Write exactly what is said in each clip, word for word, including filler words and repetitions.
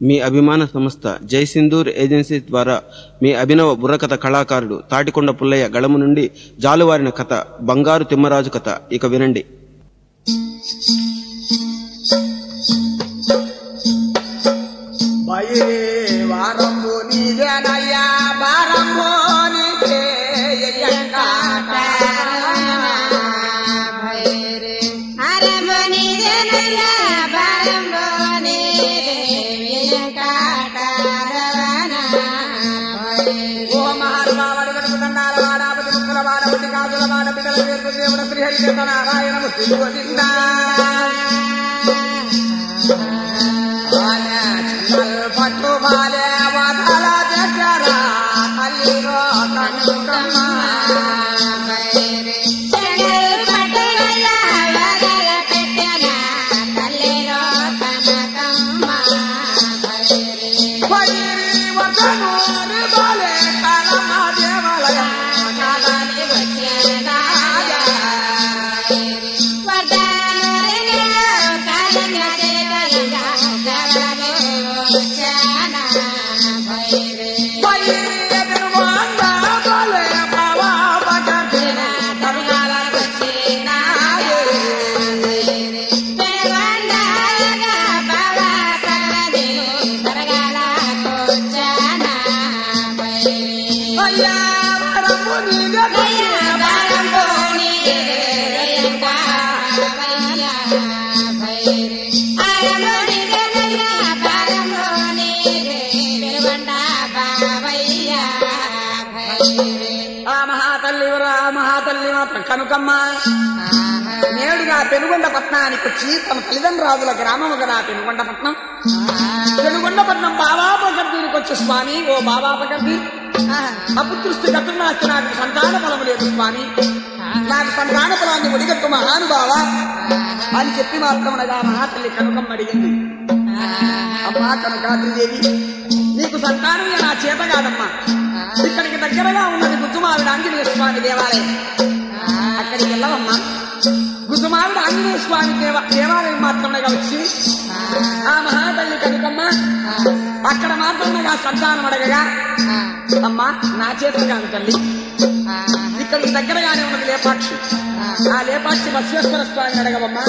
మీ అభిమాన సంస్థ జై సింధూర్ ఏజెన్సీ ద్వారా మీ అభినవ బుర్రకథ కళాకారుడు తాటికొండ పుల్లయ్య గళము నుండి జాలువారిన కథ బంగారు తిమ్మరాజు కథ ఇక వినండి. పట్టు బాలే వదల దగ్గర తల్లిలో కనుకమ్మ కనుకమ్మ నేడుగా పెనుగొండ పట్నానికి వచ్చి తన తల్లిదండ్రుల గ్రామము కదా పెనుగొండ పట్నం. పెనుగొండ పట్నం బాబాపగర్దీనికి వచ్చి స్వామి, ఓ బాబాపగర్ది అపుత్రుష్టి గతునాస్తి నాకు సంతాన ఫలము లేదు స్వామి, నాకు సంతాన ఫలాన్ని ఒడిగట్టు మహానుభావ అని చెప్పి మాత్రమునగా మహాతల్లి కనుకమ్మ అడిగింది. అమ్మా కనుకాద్రిదేవి, నీకు సంతానం నా చేత కాదమ్మా, ఇక్కడికి దగ్గరగా ఉన్నది గుజ్జుమావిడ ఆంజనేయ స్వామి దేవాలయం, అక్కడికి వెళ్ళవమ్మా. గుజ్జుమావిడ ఆంజనేయ స్వామి దేవ దేవాలయం మాత్రమే వచ్చి ఆ మహాతల్లి కనుకమ్మ అక్కడ మాత్రమే సంతానం అడగగా, అమ్మా నా చేత కాదు తల్లి, ఇక్కడికి దగ్గరగానే ఉన్నది లేపాక్షి, ఆ లేపాక్షి బసవేశ్వర స్వామిని అడగవమ్మా,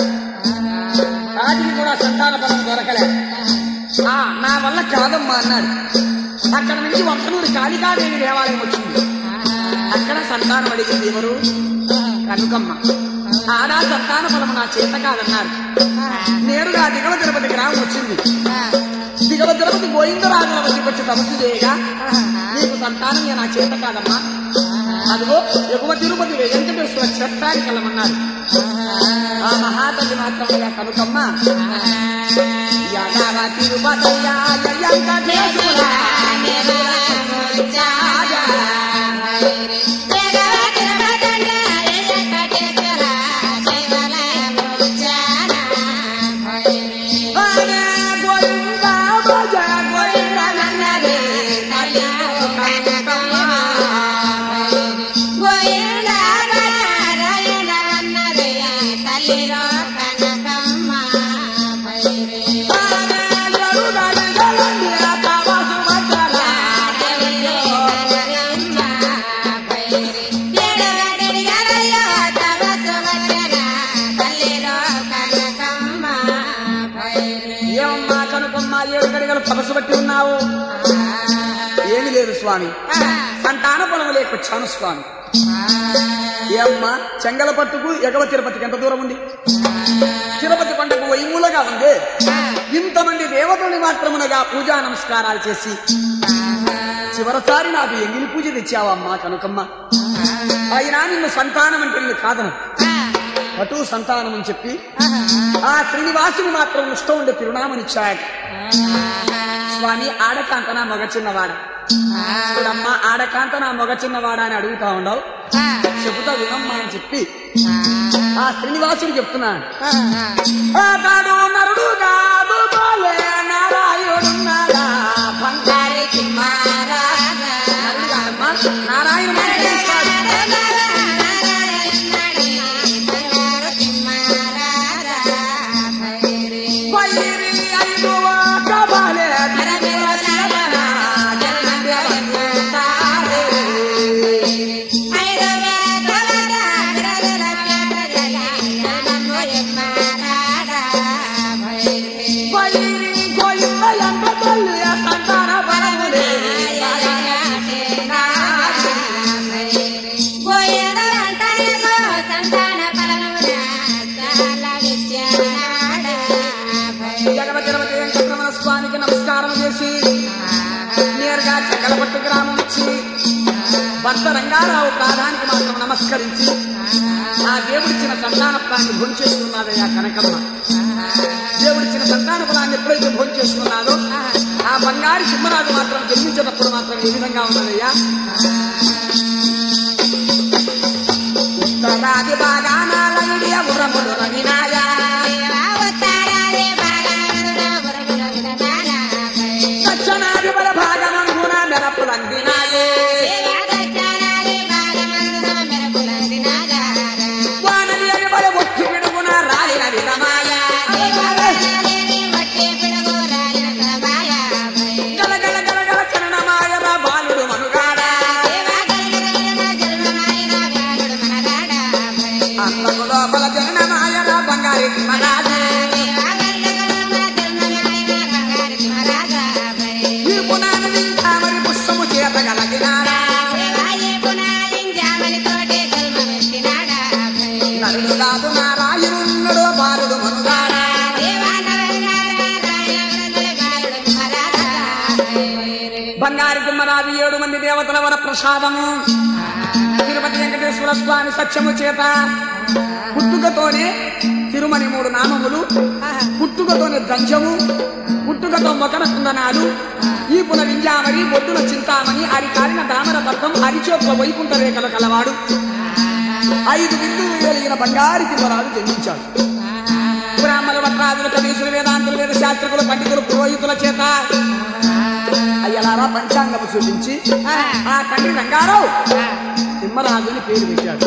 రాజుకి కూడా సంతాన ఫలం దొరకలే, ఆ నా వల్ల కాదమ్మా అన్నాడు. అక్కడ నుంచి వంశనూరు కాళికాదేవి దేవాలయం వచ్చింది, అక్కడ సంతానం అడిగింది ఎవరు? కనుకమ్మ. ఆడా సంతాన ఫలము నా చేత కాదన్నారు. నేరుగా దిగవ తిరుపతి గ్రామం వచ్చింది. దిగవ తిరుపతి గోవిందరాజుల వచ్చి వచ్చి తపస్సు చేయగా, నీకు సంతానం నా చేత కాదమ్మా, అదిగో ఎగువ తిరుపతి వెంకటేశ్వర క్షేత్రానికి వెళ్ళమన్నారు. ఆ మహాతల్లి మాత్రమే కనుకమ్మ యాదవ తిరుపతి తపస్సు బట్టి ఉన్నావు? ఏమి లేదు స్వామి, సంతాన పొలము లేకొచ్చాను స్వామి. ఏమ్మా చెంగల పట్టుకు ఎగవ తిరుపతికి ఎంత దూరం ఉంది? తిరుపతి పంటకు వైమూలగా ఉంది. ఇంతమంది దేవతల్ని మాత్రమునగా పూజా నమస్కారాలు చేసి చివరిసారి నాకు ఎంగిలి పూజ తెచ్చావమ్మా కనుకమ్మ. అయినా నిన్ను సంతానం అంటే నిన్ను కాదను, అటు సంతానం అని చెప్పి ఆ శ్రీనివాసుని మాత్రం ఇష్టం ఉండే తిరునామనిచ్చాడు. స్వామి ఆడకాంత నా మొగ చిన్నవాడ, ఇప్పుడమ్మ ఆడకాంత నా మొగ చిన్నవాడ అని అడుగుతా ఉండవు, చెబుతా వినమ్మా అని చెప్పి ఆ శ్రీనివాసుడు చెప్తున్నాడు. అతడు నరుడు కాదు బాలే నారాయణున్నాడా బంగారి నారాయణ బయరి ఐదు బాలే పోయింద ఎంత తల్లి సంతాన బలములే జగవతిరవతి వెంకటరమణ స్వామికి నమస్కారం చేసి నేరుగా చక్కలపట్టు గ్రామం వచ్చి భర్త రంగారావు ప్రాధానికి మాత్రం నమస్కరించి ఆ దేవుడిచ్చిన సంతాన ఫలాన్ని భోజనం చేసుకున్నాదయ్యా కనకమ్మ. దేవుడిచ్చిన సంతాన ఫలాన్ని ఎప్పుడైతే భోజనం చేసుకున్నాదో ఆ బంగారు సింహరాజు మాత్రం జన్మించేటప్పుడు మాత్రం ఏ విధంగా ఉన్నదయ్యా? ఉత్తరాది బాగానాలయ ఉరములు రవినాయా దక్షిణాది బల భాగమనుగుణ మెరపులందినాయే వానలి బల ఒట్టి పిడుగున రాలిన విధమాయా గలగల గలగల చరణమాయర బాలుడు మనుగాడా అంతకు లోపల జనమాయర బంగారి మరాజా ఈ పునాది నించామరి పుష్పము చేత గలగినారా నరుడు కాదు నారాయణుడు బాలుడు మనుగాడా బంగారు తిమ్మరాజు ఏడు మంది దేవతల వర ప్రసాదము తిరుపతి వెంకటేశ్వర స్వామి సత్యము చేత పుట్టుకతోనే తిరుమని మూడు నామములు, పుట్టుకతోనే దంచము, పుట్టుకతో మొకన కుందనాలు, ఈ పునరింజామరి బొడ్డున చింతామణి, అరి కాలిన దామర పద్మం, అరిచోట్ల వైకుంఠ రేఖలు కలవాడు. ఐదు బిందువులు కలిగిన బంగారు తిమ్మరాజు జన్మించాడు. బ్రాహ్మణ భట్రాదులు కవీసులు వేదాంతులు వేద శాస్త్రకులు పండితులు పురోహితుల చేత అయ్యలారా పంచాంగము చూపించి ఆ తండ్రి రంగారావు తిమ్మరాజుని పేరు పెట్టాడు.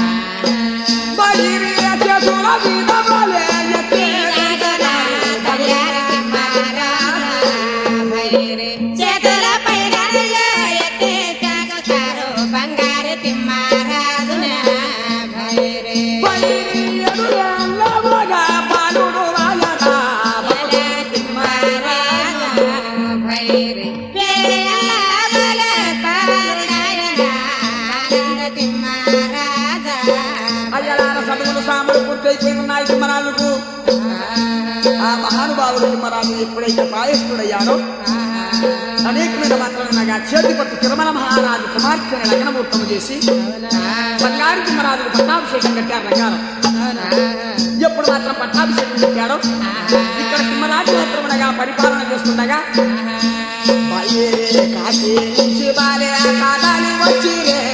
తిమ్మరాజుకు ఆ మహానుభావుడు తిమ్మరాజు ఎప్పుడైతే ప్రాయస్తుడయ్యాడో అనేకమైన మాత్రమే చేతి పట్టు తిరుమల మహారాజు కుమార్తెని లగ్నమూర్తము చేసి బంగారు తిమ్మరాజుకు పట్టాభిషేకం కట్టారు రంగారం. ఎప్పుడు మాత్రం పట్టాభిషేకం కట్టాడో ఇక్కడ తిమ్మరాజు మాత్రమునగా పరిపాలన చేస్తుండగా కాశీ నుంచి బాలే కాదాలి వచ్చి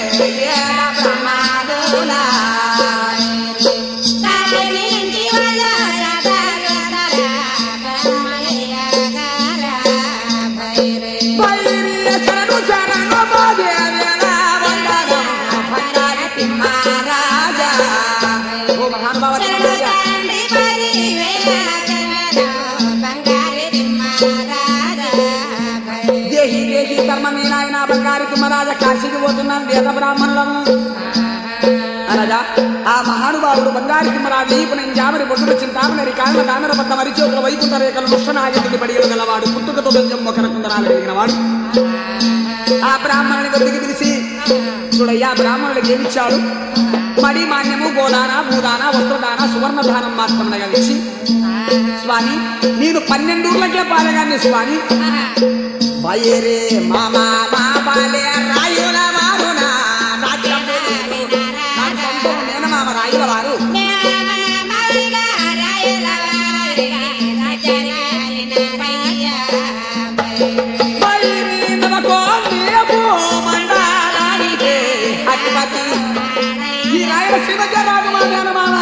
ధర్మమీనాయన బంగారు తిమ్మరాజ కాశీకి పోతున్నాను వేద బ్రాహ్మణులము అనగా ఆ మహానుభావుడు బంగారు తిమ్మరాజు ఈపున జామరి బొడ్డుల చింతామనరి కాళ్ళ దామర పద్ద మరిచోకుల వైకుంఠ రేఖలు నృష్ణనాగేందుకు బడియలు గలవాడు, పుట్టుకతో దంజం మొకర కుందరాలు కలిగిన వాడు. ఆ బ్రాహ్మణుని గదికి పిలిచి చూడయ్యా బ్రాహ్మణులకు ఏమిచ్చాడు? మడి మాన్యము గోదాన భూదాన వస్త్రదాన సువర్ణదానం మాత్రం కలిసి స్వామి నేను పన్నెండూర్లకే పాలగాన్ని స్వామి బయరే మామా మా బాలే రాయుల వారునా నేను మామ రాయుల వారు ఈ రాయల శివజరాజు మా నేను మామ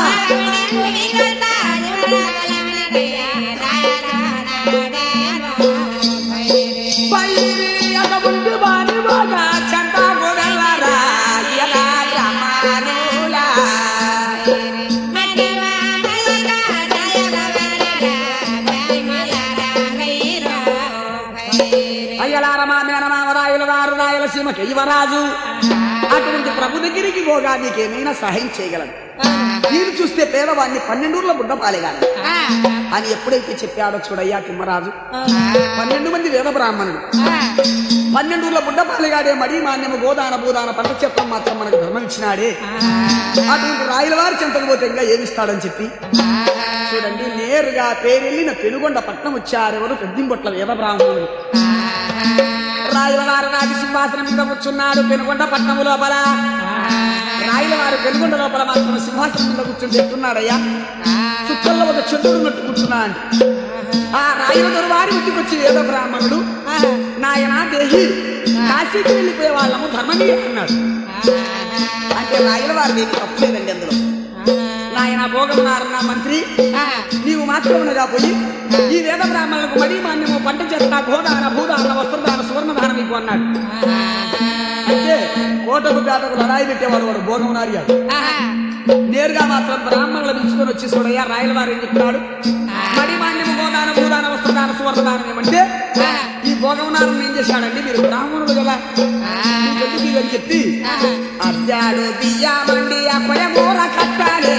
యువరాజు అటువంటి ప్రభు దగ్గరికి పోగా నీకేమైనా సహాయం చేయగలడు. నేను చూస్తే పేదవాడిని పన్నెండూర్ల బుడ్డ పాలేగాను అని ఎప్పుడైతే చెప్పాడో చూడయ్యా తిమ్మరాజు, పన్నెండు మంది వేద బ్రాహ్మణుడు, పన్నెండులో బుడ్డపాలిగాడే మడి మాన్యము గోదాన భూదాన పంటక్షేత్రం మాత్రం మనకు ధర్మం ఇచ్చినాడే, అటువంటి రాయల వారి చెంతకు పోతే ఇంకా ఏమిస్తాడని చెప్పి చూడండి నేరుగా పేరెళ్ళిన పెనుగొండ పట్నం వచ్చారెవరు పెద్దింబొట్ల వేద బ్రాహ్మణుడు. రాయల వారు రాజు సింహాసనం మీద కూర్చున్నాడు పెనుగొండ పట్నము లోపల. రాయల వారు పెనుగొండ లోపల మాత్రం సింహాసనం మీద కూర్చుని చెప్తున్నాడయ్యా, చుక్కల్లో ఒక చంద్రుడు కూర్చున్నాడు. ఆ రాయల దొరవారి ఇంటికి వచ్చి వేద బ్రాహ్మణుడు, నాయన దేహి కాశీకి వెళ్ళిపోయే వాళ్ళము ధర్మని అన్నాడు. అంటే రాయల వారు దీనికి తప్పులేదండి అందులో. నాయన భోగమున్నారన్న మంత్రి, నీవు మాత్రమునగా పోయి ఈ వేద బ్రాహ్మణులకు మడి మాన్యము పంట చేస్తా గోదాన భూదాన వస్త్రదాన సువర్ణదానం మీకు అన్నాడు. అంటే కోటకు పేటకు లడాయి పెట్టేవాడు వాడు భోగమునార్యాడు. నేరుగా మాత్రం బ్రాహ్మణులు పిలుచుకొని వచ్చి చూడయ్యా రాయల వారు ఏం చెప్తున్నాడు, మడి మాన్యము గోదాన భూదాన వస్త్రదాన సువర్ణదానం ఏమంటే ఈ భోగమునారం ఏం చేశాడండి, మీరు బ్రాహ్మణుడు కదా ఎందుకు అని చెప్పి అద్దాడు బియ్యమండి ఆ కొయమూర కట్టాలి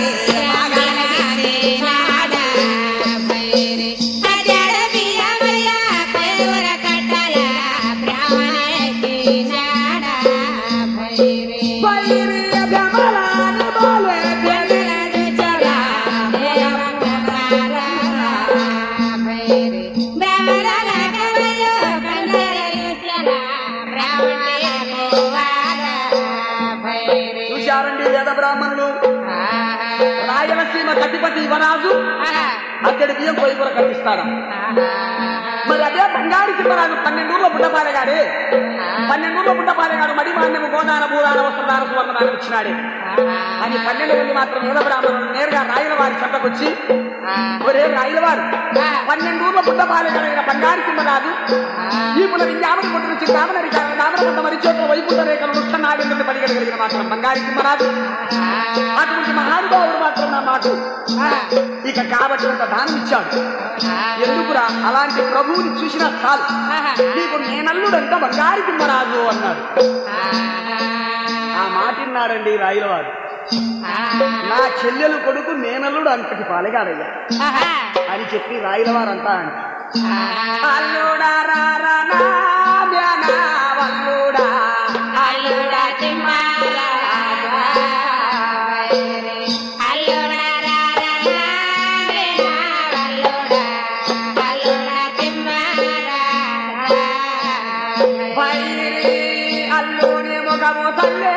బ్రాహ్మణులు. రాయలసీమ కటిపతి యువరాజు అక్కడి బియ్యం పోయి కూడా కట్టిస్తాడా? మరి అదే బంగారు సింహరాజు పన్నెండూరులో బుడ్డపాలెగాడే, పన్నెండూరులో బుడ్డపాలెగాడు మడి మాన్యము గోదాన భూదాన వస్త్రదాన సువర్ణదానం ఇచ్చినాడే అని పన్నెండు మంది మాత్రం వేద బ్రాహ్మణులు నేరుగా రాయల వారి చెంతకొచ్చి, ఒరే రాయల వారు పన్నెండూరులో బుడ్డపాలెగాడైన బంగారు సింహరాజు ఈ పుల విద్యామని కొట్టు నుంచి కామనరి దామరబంధ మరి చోట్ల వైకుంఠ రేఖలు వృక్ష నాగేంద్రుని పలిగలిగిన మాత్రం బంగారు సింహరాజు అటువంటి మహానుభావుడు మాత్రం నా మాట ఇక కాబట్టి అంత దానం ఇచ్చాడు. ఎందుకురా అలాంటి ప్రభువుని చూసినా చాలు, నీకు నేనల్లుడంతా బంగారు సింహరాజు అన్నాడు. ఆ మాట విన్నాడండి రాయల వారు. నా చెల్లెలు కొడుకు నేనల్లుడు అంతటి పాలెగాడయ్యా అని చెప్పి రాయల వారు అంతా అంట అల్లుడా రారా వల్లుడా అల్లుడా అల్లుని ముఖము తల్లే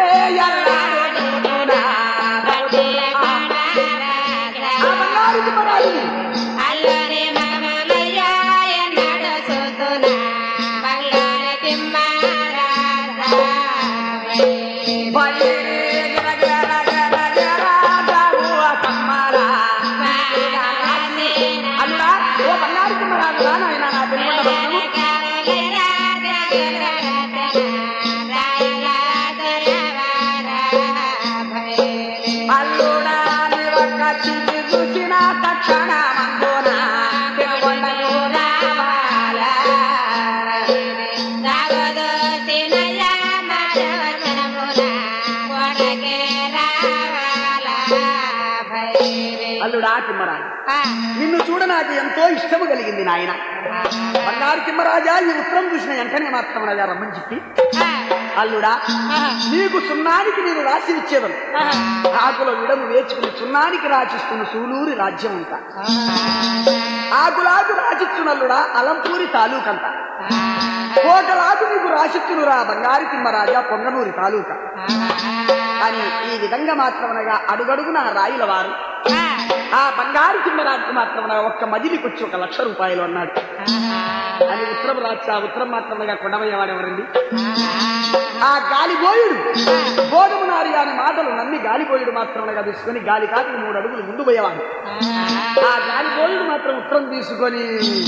నిన్ను చూడ నాకు ఎంతో ఇష్టము కలిగింది నాయన. బంగారు సింహరాజా ఈ ఉత్తరం చూసిన వెంటనే మాత్రం రాజా రమ్మని చెప్పి, అల్లుడా నీకు సున్నానికి నేను రాసి ఇచ్చేదను, ఆకుల విడము వేచుకుని సున్నానికి రాసిస్తున్న సూలూరి రాజ్యం అంతా, ఆకులాకు రాసిస్తున్నల్లుడా అలంపూరి తాలూకంతా, కోటలాకు నీకు రాసిస్తునురా బంగారు సింహరాజా పొంగనూరి తాలూకా అని ఈ విధంగా మాత్రమనగా అడుగడుగున రాయుల వారు ఆ బంగారు సింహరాజుకు మాత్రమనగా ఒక్క మజిలికొచ్చి ఒక లక్ష రూపాయలు అన్నాడు అని ఉత్తరం రాసి ఆ ఉత్తరం మాత్రమనగా కొండమయ్యేవాడు ఎవరండి? ఆ గాలిబోయుడు గోధుమనారి అనే మాటలు నమ్మి గాలిబోయుడు మాత్రమనగా తీసుకొని గాలి కాకి మూడు అడుగులు ముందు పోయేవాడు. ఆ గాలిబోయుడు మాత్రం ఉత్తరం తీసుకొని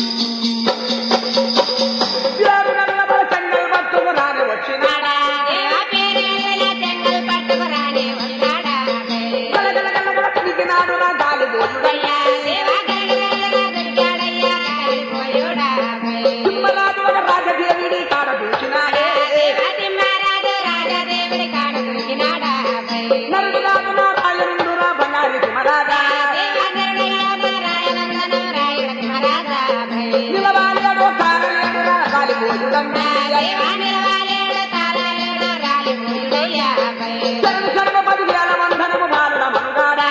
చెంగల్ పట్టుకురాని వచ్చినాడా నాడు నా గాలిబోయుడు రాజదేవుడి కాడ చూసినాడే నరుడు రాజు నా రాయనుడు రా బంగారు సింహరాజా నిలవాలేడు తారలేడు కాలిపోయుడమ్మా శరణు శరణు పదివేల వందనము బాలుడ మనుగాడా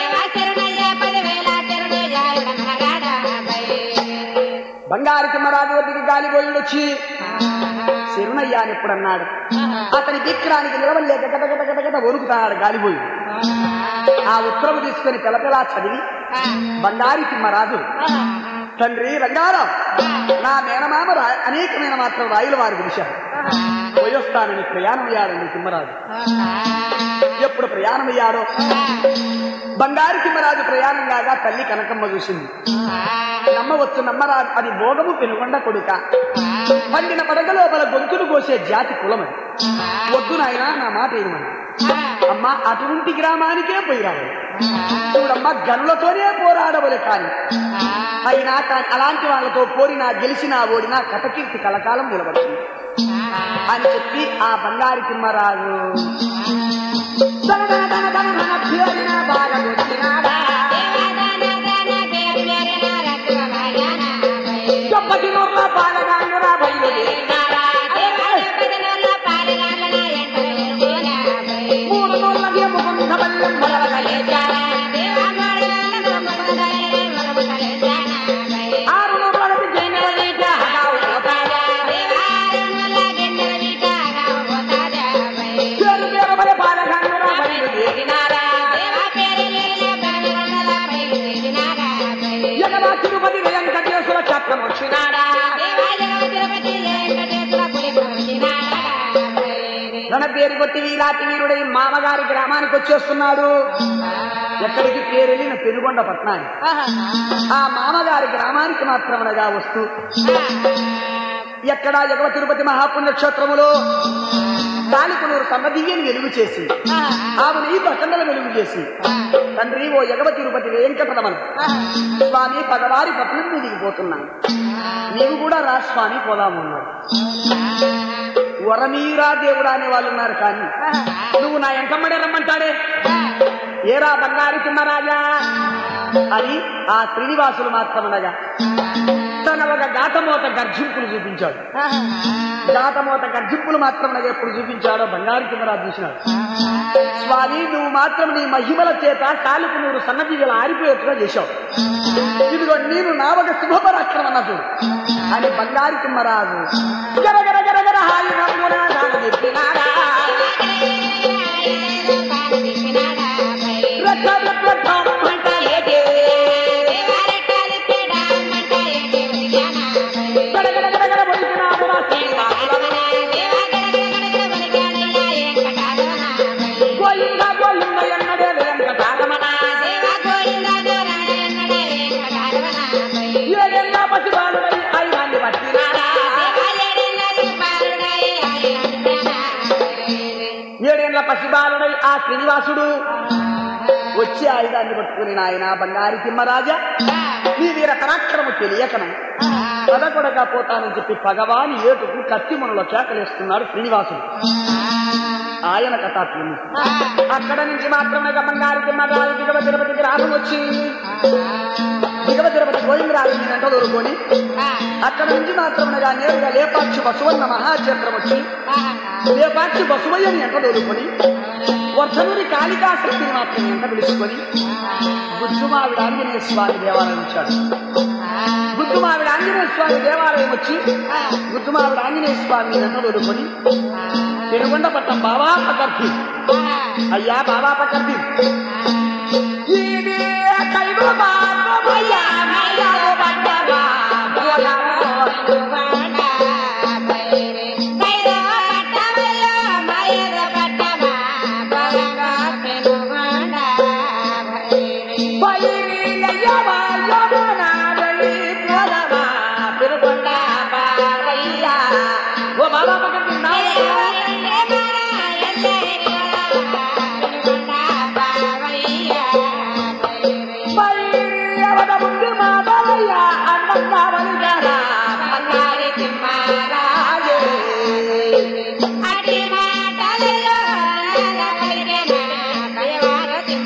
బంగారు తిమ్మరాజు వద్దకి గాలిపోయుడొచ్చి శరణయ్య అని ఎప్పుడు అన్నాడు. అతని విక్రానికి నిలవలేక గట గట గట గట వణుకుతాడు గాలిపోయి. ఆ ఉత్తరము తీసుకుని పిలపిలా చదివి బంగారు తిమ్మరాజు, తండ్రి రంగారావు, నా మేనమామ అనేకమైన మాత్రం రాయుల వారి పిలిచారు, పోయొస్తానని ప్రయాణమయ్యాడండి తిమ్మరాజు. ఎప్పుడు ప్రయాణమయ్యాడో బంగారు తిమ్మరాజు ప్రయాణం కాగా తల్లి కనకమ్మ చూసింది. నమ్మవచ్చు నమ్మరాదు, అది భోగము పెనుగొండ కొడుక, పండిన పడగ లోపల గొంతులు కోసే జాతి కులమని. వద్దు నాయనా నా మాట ఏమని, అమ్మ అటువంటి గ్రామానికే పోయి రావాలి, చూడమ్మ గనులతోనే పోరాడవలే కాని అయినా కానీ అలాంటి వాళ్ళతో పోరినా గెలిచినా ఓడినా కథకీర్తి కలకాలం నిలబడుతుంది అని చెప్పి ఆ బంగారు తిమ్మరాజు బాగా వచ్చినాడా గొప్పటి నోట్ల పాలగాండురా బయలుదేరినాడా మూడు నోట్ల ముకుంద బల్లం మొదలగలేచారా ఆరు నోట్లకి జైనవలేచా పేరు పేరు పాలగాండురా బయలుదేరినాడా ఎగరా తిరుపతి వెంకటేశ్వర చక్రం వచ్చినాడా తన పేరు కొట్టి వీరాటి వీరుడై మామగారి గ్రామానికి వచ్చేస్తున్నాడు. ఎక్కడికి పేరెళ్ళిన పెనుగొండ పట్నానికి. ఆ మామగారి గ్రామానికి మాత్రమనగా వస్తూ ఎక్కడ ఎగవ తిరుపతి మహాపుణ్యక్షేత్రములో తాలికునూరు సన్నదీయని వెలుగు చేసి ఆమె నీకు అఖండల వెలుగు చేసి, తండ్రి ఓ ఎగవ తిరుపతి వెంకటరమణ స్వామి పగవారి పట్నం మీదికి పోతున్నాను, నీవు కూడా రా స్వామి పోదాము అన్నాడు. వరమీరా దేవుడా అనే వాళ్ళు ఉన్నారు, కానీ నువ్వు నా ఎంకమ్మడే రమ్మంటాడే, ఏరా బంగారు తిమ్మరాజా అని ఆ శ్రీనివాసులు మాత్రమనగా తన ఒక గాతమోత గర్జింపులు చూపించాడు. గాతమోత గర్జింపులు మాత్రమనగా ఎప్పుడు చూపించాడో బంగారు తిమ్మరాజు చూసినాడు. స్వామి నువ్వు మాత్రం నీ మహిమల చేత కాలుకు నువ్వు సన్నబియ్యలు ఆరిపోయేట్టుగా చేశావు, ఇదిగో నేను నా ఒక శుభపరాక్రమం అన్న చూడు అని బంగారు తిమ్మరాజు గరగర గరగర హాయి చెప్పినాడా గోయిందా గోయింద ఎన్నడే వెంకటారమణ ఏడెల్లా పసిబాలుడై ఐదాన్ని పట్టినాడా ఏడేళ్ల పసిబాలుడై ఆ శ్రీనివాసుడు వచ్చి ఆయుధాన్ని పట్టుకుని నాయన బంగారు తిమ్మరాజా నీ వీర పరాక్రము తెలియకన పదకొడగా పోతానని చెప్పి పగవాని ఏటుకు కత్తి మునలో కేకలేస్తున్నాడు శ్రీనివాసుడు. ఆయన కథాత్మ అక్కడ నుంచి మాత్రమే బంగారు తిమ్మరాజు దిగవ తిరుపతి గ్రామం వచ్చి దిగవ తిరుపతి గోవిందరాజు వెంట దొరుకుని అక్కడ నుంచి మాత్రమేగా నేరుగా లేపాక్షి బసవన్న మహాక్షేత్రం వచ్చి లేపాక్షి బసవయ్యని వెంట దొరుకుని వర్ధనుడి కాళికాశక్తిని మాత్రం వెంట పిలుచుకొని గుజ్జుమావిడ ఆంజనేయ స్వామి దేవాలయం వచ్చాడు. గుజ్జుమావిడ ఆంజనేయ స్వామి దేవాలయం వచ్చి గుజ్జుమావిడ ఆంజనేయ స్వామిని వెంట దొరుకుని పెనుగొండ పట్టం బాబా పకర్తి అయ్యా బాబా పకర్తి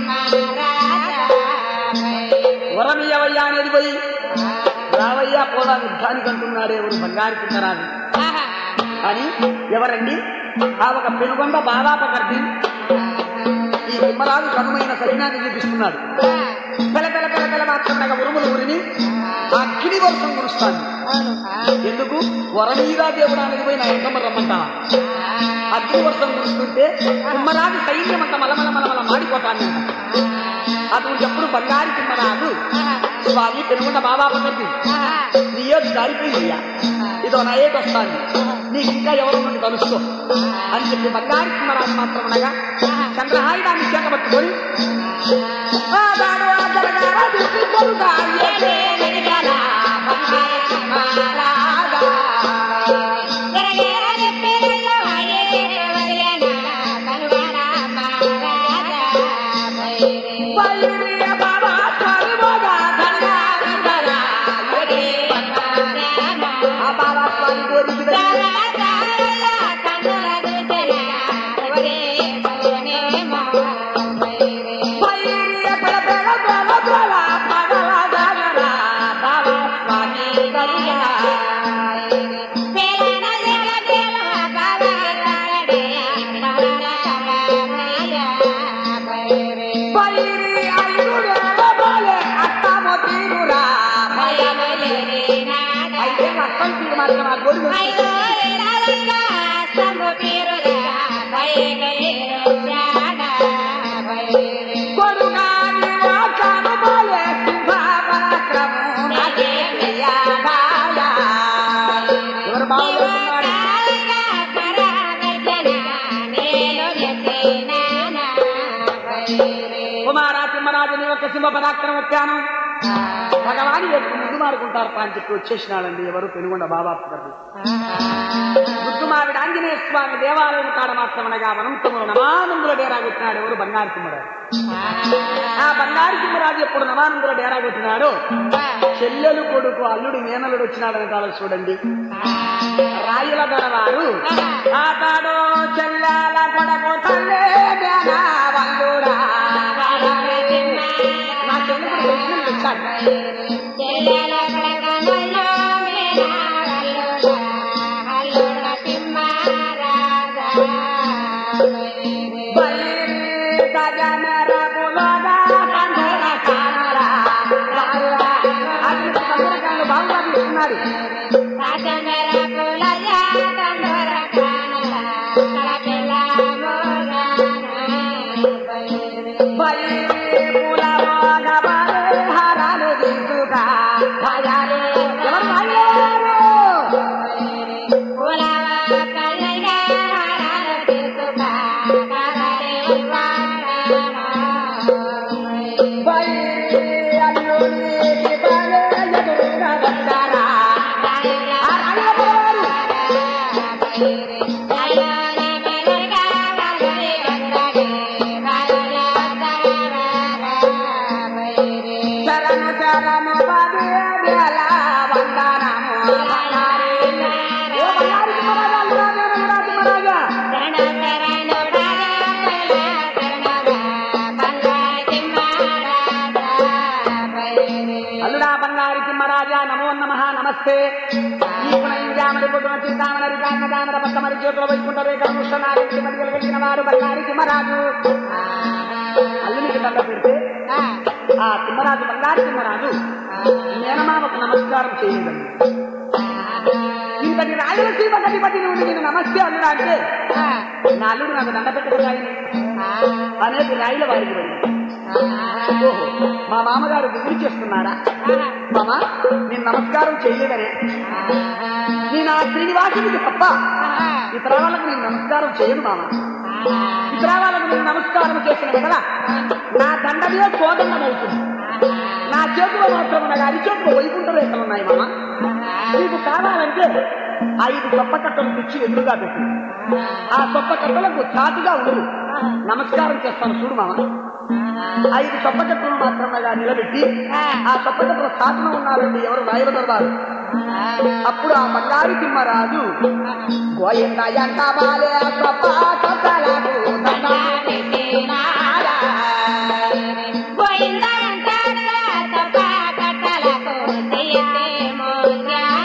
వరమీయవయ్యా అనేది పోయి రావయ్యా పోదా యుద్ధానికి అంటున్నాడు ఎవరు బంగారు కిందరాజు అని. ఎవరండి? ఆ ఒక పెనుగొండ బాలాపకర్తి ఈ తిమ్మరాజు కనుమైన సైన్యాన్ని చూపిస్తున్నాడు. పెల పెల పెల పెల మాత్రం ఉరుములు ఉరిని అగ్ని వర్షం కురుస్తాను. ఎందుకు? వరవీరా దేవుడు అనేది పోయి నా ఎంకమ్మ రమ్మంటా. అగ్ని వర్షం కురుస్తుంటే తిమ్మరాజు సైన్యం అంత మలమల మలమల మాడిపోతాను. అటువంటి ఎప్పుడు బంగారు తిమ్మరాజు స్వామి పెనుగొండ బాబాపకర్తి నీ ఏడు జారిపోయిందయ్యా, ఇదో నా ఏటు వస్తాను, నీకు ఇంకా ఎవరు నుండి కలుసుకో అని చెప్పి బంగారు తిమ్మరాజు మాత్రం ఉండగా చంద్రహాయుధాన్ని చేత పట్టుకొని సింహపదాక్రమం వచ్చాను భగవాని ఎప్పుడు ముందు మారుకుంటారు అని చెప్పి వచ్చేసినాడండి. ఎవరు? పెనుగొండ బాబాపకర్తి. ముద్దుమావిడ ఆంజనేయ స్వామి దేవాలయం కాడ మాత్రమనగా వనంతములు నమానందుల డేరా కొట్టినాడు. ఎవరు? బంగారు సింహరాజు. ఆ బంగారు సింహరాజు ఎప్పుడు నమానందుల డేరా కొట్టినాడు చెల్లెలు కొడుకు అల్లుడు మేనల్లుడు వచ్చినాడని కావాలి చూడండి. రాయుల దొరవారు ఆటాడో చెల్లెల కొడకు తల్లే వల్లుడా నా చెల్లెలు వచ్చాడు. బాగుగా తీసుకున్నాడు. అల్లునికి దండ పెడితే ఆ తిమ్మరాజు బంగారు తిమ్మరాజు మేనమామకు నమస్కారం చేయలేదండి. ఇంతటి రాయలసీమ గతిపతి నుండి నేను నమస్తే అల్లుడా అంటే నా అల్లుడు నాకు దండ పెట్టబోయాయని అనేది రాయిల వారికి వెళ్ళి ఓహో మా మామగారు దిగులు చేస్తున్నాడా? మామ నేను నమస్కారం చేయలేదనే నేను ఆ శ్రీనివాసుడికి తప్ప ఇతర వాళ్ళకు నేను నమస్కారం చేయను మామ. ఇతర వాళ్ళకు నేను నమస్కారం చేసిన కదా నా దండమే కోదండం అవుతుంది. నా చేతిలో మాత్రం నాకు అరిచేతులు వైకుంఠ రేఖలు ఉన్నాయి మామ. నీకు కావాలంటే ఐదు సొప్ప కట్టలు తెచ్చి ఎదురుగా పెట్టి ఆ సొప్ప కట్టలకు చాటుగా ఉండదు నమస్కారం చేస్తాను చూడు మామ. ఐదు సొప్ప కట్టలు మాత్రమే నిలబెట్టి ఆ సొప్ప కట్టల సాధన ఉన్నారండి ఎవరు? రాయల దొరవారు. అప్పుడు ఆ బంగారు తిమ్మరాజు గోయంత బాలే సొప్ప కట్టలకు గోయిందా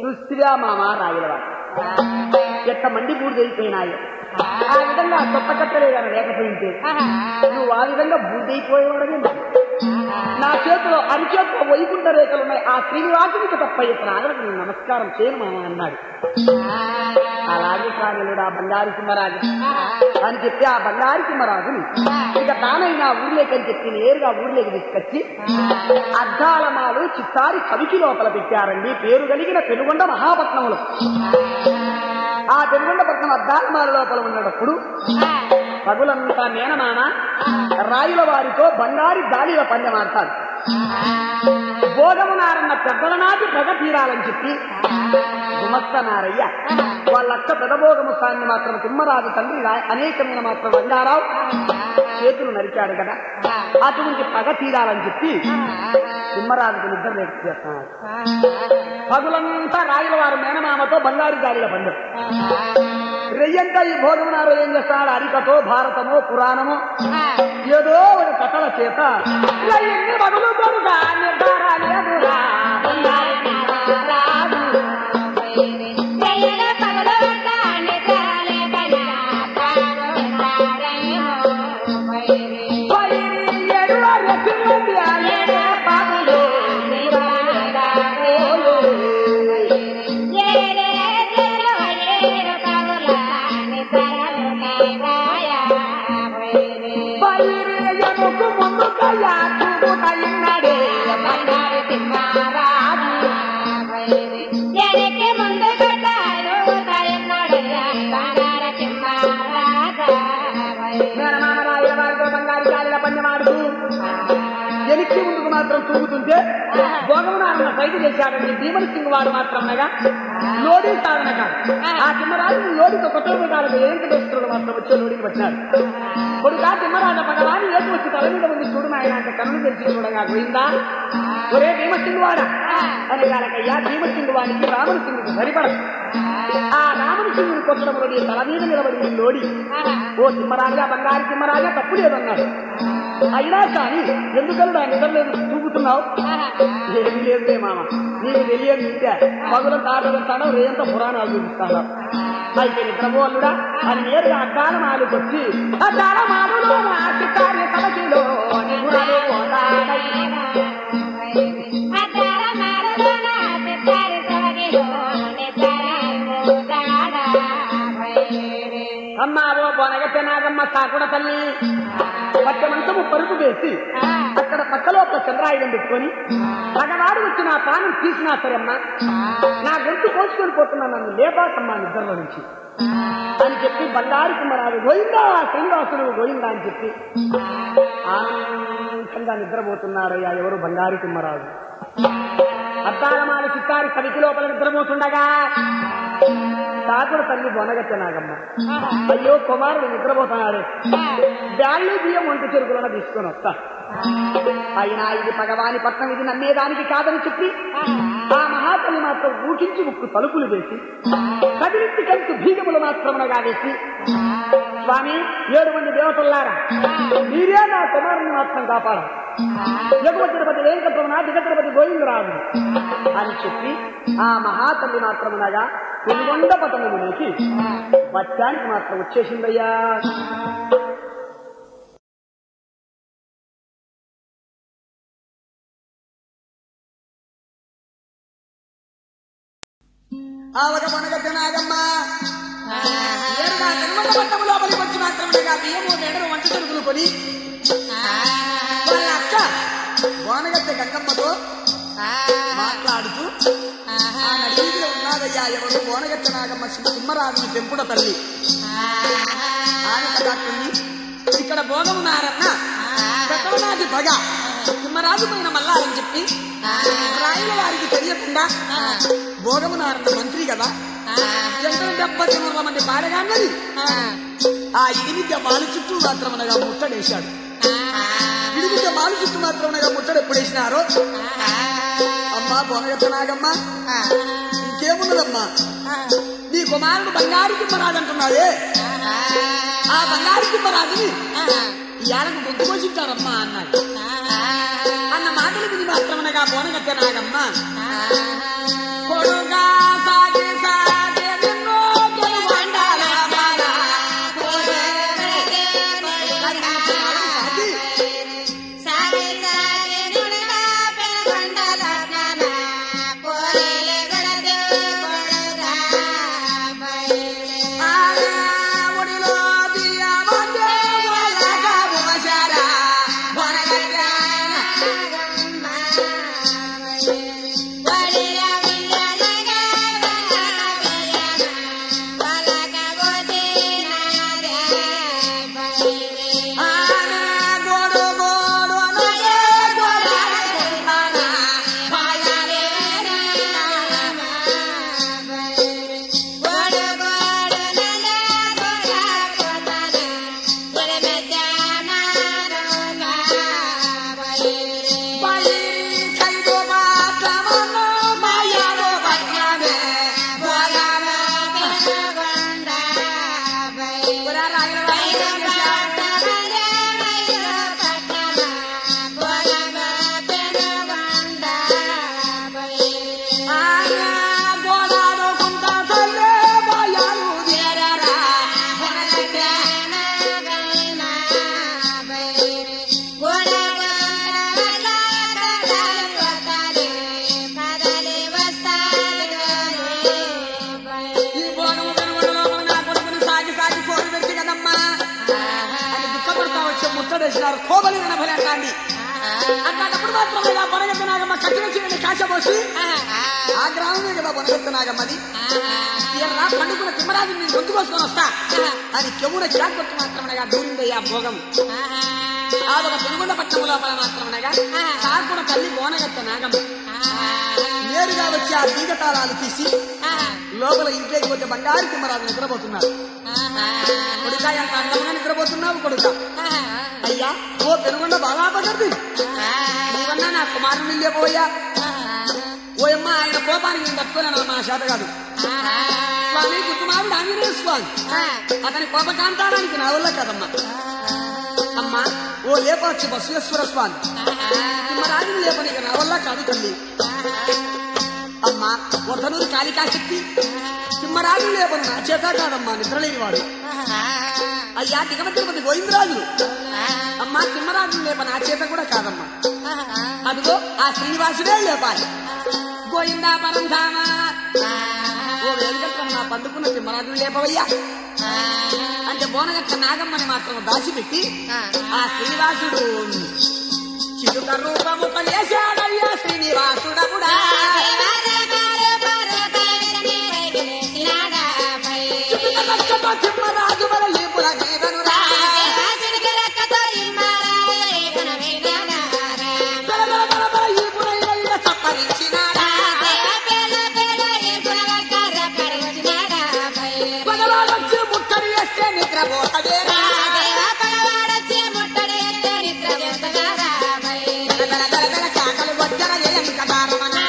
చూస్తివా మామ రాయలవాడు ఎట్ట మండి బూడిదైపోయినాయో ఆ విధంగా కొత్త కట్టలే కానీ లేకపోయింటే నువ్వు ఆ విధంగా బూడిదైపోయేవాడమే. నా చేతిలో అరిచేతిలో వైకుంఠ రేఖలు ఉన్నాయి. ఆ శ్రీనివాసునికి తప్ప ఇతను ఆగలకు నేను నమస్కారం చేయను మామ అన్నాడు. అలాగే కానుడు ఆ బంగారు సింహరాజు అని చెప్పి ఆ బంగారు సింహరాజుని ఇక తానైనా ఊర్లేకి అని చెప్పి నేరుగా ఊర్లేకి తీసుకొచ్చి అద్దాలమాలు చిత్తారి కవికి లోపల పెట్టారండి. పేరు కలిగిన పెనుగొండ మహాపట్నంలో ఆ పెనుగొండ పట్నం అద్దాలమాల లోపల ఉన్నప్పుడు పగులంతా మేనమామ రాయుల వారితో బంగారి దాలిల పందెం ఆడతారు. భోగమునారన్న పెద్దల నాటి ప్రగ తీరాలని చెప్పి గుమస్తనారయ్య వాళ్ళక్క పెదభోగము సాన్ని మాత్రం తిమ్మరాజు తండ్రి అనేకమైన మాత్రం రంగారావు చేతులు నరికాడు కదా, అటువంటి పగ తీరాలని చెప్పి తిమ్మరాజుకు నిద్ర లేక చేస్తున్నారు. పగులంతా రాయుల వారు మేనమామతో బంగారు గాలిల పందెం. రెయ్యంతా ఈ భోగమునారు ఏం చేస్తాడు? అరికతో భారతమో పురాణమో ఏదో ఒక కథల చేత ఎన్ని బదులు కొడుగా నిర్ధారాలేదురా ఎనికి ముందుకు మాత్రం తూగుతుంటే భోగమునారన్న సైకి చేశాడండి. భీమన్ సింగ్ వాడు మాత్రమనగా లోడీ సాధన కాదు. ఆ తిమ్మరాజు లోడితో కొట్టడానికి వెంకటేశ్వరుడు మాత్రం వచ్చే లోడికి పట్టినాడు. కొడుకా తిమ్మరాజ భగవాన్ ఏది వచ్చి తల మీద ఉంది చూడు నాయన అంటే కన్ను తెరిచి చూడగా పోయిందా ఒరే భీమసింగ్ వాడా అని కాలకయ్యా భీమసింగ్ వాడికి రాముని సింగుకు సరిపడదు. ఆ రాముని సింగుని కొట్టడంలో నీ తల మీద నిలబడి లోడి ఓ తిమ్మరాజా బంగారు తిమ్మరాజా తప్పు లేదన్నాడు. అయినా కానీ ఎందుకన్నా నిద్ర లేదు చూపుతున్నావు? ఏమి లేదులే మామ, నీకు తెలియదు నింటే పగుల తాటలు రేంత పురాణాలు చూపిస్తాను. అయితే నిద్రపోలుడా అని నేరుగా అడ్డాల మాలకు వచ్చి అడ్డాల మాలులో సభకిలో అమ్మావో బొనగట్టె నాగమ్మ సాకుడ తల్లి పచ్చమంతము పరుపు వేసి అక్కడ పక్కలో ఒక చంద్రాయుధం పెట్టుకొని మగవాడు వచ్చి నా ప్రాణం తీసినా సరేమ్మా నా గొంతు కోసుకొని పోతున్నా నన్ను లేపాకమ్మా నిద్రలో నుంచి అని చెప్పి బంగారు కుమ్మరాడు గోయిందా శ్రీనివాసుడు గోయిందా అని చెప్పి ఆనందంగా నిద్రపోతున్నారయ్యా ఎవరు? బంగారు కుమ్మరాజు. అద్దాలమాల చిత్తారి కవికి లోపల నిద్రపోతుండగా సాకుడు తల్లి బొనగట్టె నాగమ్మ అయ్యో కుమారుడు నిద్రపోతున్నాడు, బ్యాళ్ళు బియ్యం వంట చెరుకులను తీసుకొని వస్తా. అయినా ఇది భగవాని పట్నం, ఇది నమ్మేదానికి కాదని చెప్పి ఆ మహాతల్లి మాత్రం ఊకించి ముక్కు తలుపులు వేసి కదిలించి కలిసి బీజములు మాత్రమునగా వేసి స్వామి ఏడు మంది దేవతల్లారా మీరే నా కుమారుని మాత్రం కాపాడు, ఎగువ తిరుపతి వెంకటరమణ దిగ తిరుపతి గోవిందరాజు అని చెప్పి ఆ మహాతల్లి మాత్రమునగా పెనుగొండ పట్టణంలోకి బచ్చానికి మాత్రం వచ్చేసిందయ్యా. ఆ ఒక బొనగట్టె నాగమ్మ పెనుగొండ పట్టణం లోపలికి వచ్చి మాత్రమేగా బియ్యము నెడలు వంట చెరుకులు కొని వాళ్ళ అక్క బొనగట్టె గంగమ్మతో మాట్లాడుతూ ఆ నడిలో ఉన్నాదయ్యా ఎవరు? బోనగట్టె నాగమ్మ సింహరాజుని పెంపుడ తల్లి ఆమె కదాక్కుంది. ఇక్కడ భోగమునారన్న పెద్దనాటి పగ సింహరాజు పైన మల్లారని చెప్పి రాయుల వారికి తెలియకుండా భోగమునారన్న మంత్రి కదా ఎంత డెబ్బై నూరు మంది పాడగాన్నది ఆ ఇడిమిద్య మాలు చుట్టూ మాత్రమనగా ముట్టడేశాడు. ఇడిమిద్య మాలు చుట్టూ మాత్రమనగా ముట్టడు ఎప్పుడేసినారో అమ్మా బొనగట్టె నాగమ్మ ఇంకేమున్నదమ్మా నీ కుమారుడు బంగారు తిమ్మరాజు అంటున్నావే, ఆ బంగారు తిమ్మరాజుని ఇయాలకు గొంతు కోసింటారమ్మా అన్నాడు. అన్న మాటలు విని మాత్రమనగా బొనగట్టె నాగమ్మ కొడుగా వేసినారు కోబలి నభలి అంటాండి. అట్లాంటప్పుడు మాత్రమే బొనగత్త నాగమ్మ కట్టిన చీరని కాశపోసి ఆ గ్రామమే కదా బొనగత్త నాగమ్మది. ఎర్రా పండుకున్న తిమ్మరాజు నేను గొంతుకొసుకొని వస్తా అని చెవున జాగ్రత్త మాత్రమనగా దూరిందయ్యా భోగం. ఆదొక పెనుగొండ పట్టణం లోపల మాత్రమనగా సాకున తల్లి బోనగత్త నాగమ్మ నేరుగా వచ్చి ఆ బీగతాళాలు తీసి లోపల ఇంట్లోకి పోతే బంగారు తిమ్మరాజు నిద్రపోతున్నాడు. కొడుక ఎంత అందంగా నిద్రపోతున్నావు కొడుక. అయ్యా ఓ పెనుగొండ బాగా పగర్ది నీవన్నా నా కుమారుని లేపోయా. ఓయమ్మ ఆయన కోపానికి నేను తట్టుకోలేను మా చేత కాదు. స్వామి కుమారుడు ఆంజనేయ స్వామి అతని కోపకాంతానికి నా వల్ల కదమ్మా. అమ్మా ఓ లేపాక్షి బసవేశ్వర స్వామి తిమ్మరాజుని లేపనికి నా వల్ల కాదు తల్లి. అమ్మా వద్దనూరు కాళికాశక్తి తిమ్మరాజు లేపను నా చేత కాదమ్మా నిద్రలేని వాడు. అయ్యా దిగమ తిరుపతి గోవిందరాజులు అమ్మా తిమ్మరాజును లేప నా చేత కూడా కాదమ్మా. అదిగో ఆ శ్రీనివాసుడే లేపాలి. గోయిందా పరంధామా ఓ వెంకట్రమ్మ నా పండుకున్న తిమ్మరాజును లేపవయ్యా అంటే బోనగట్ట నాగమ్మని మాత్రం దాచిపెట్టి ఆ శ్రీనివాసుడు చిలుక రూపము కలిసాడయ్యా శ్రీనివాసుడముడా. తిమ్మరాజు మన లేపుల గీతనురా చప్పరించినాడా పగవాడొచ్చి ముట్టడి వేస్తే నిద్రపోతదేరా. కాకలు వచ్చన ఎంకదారమనా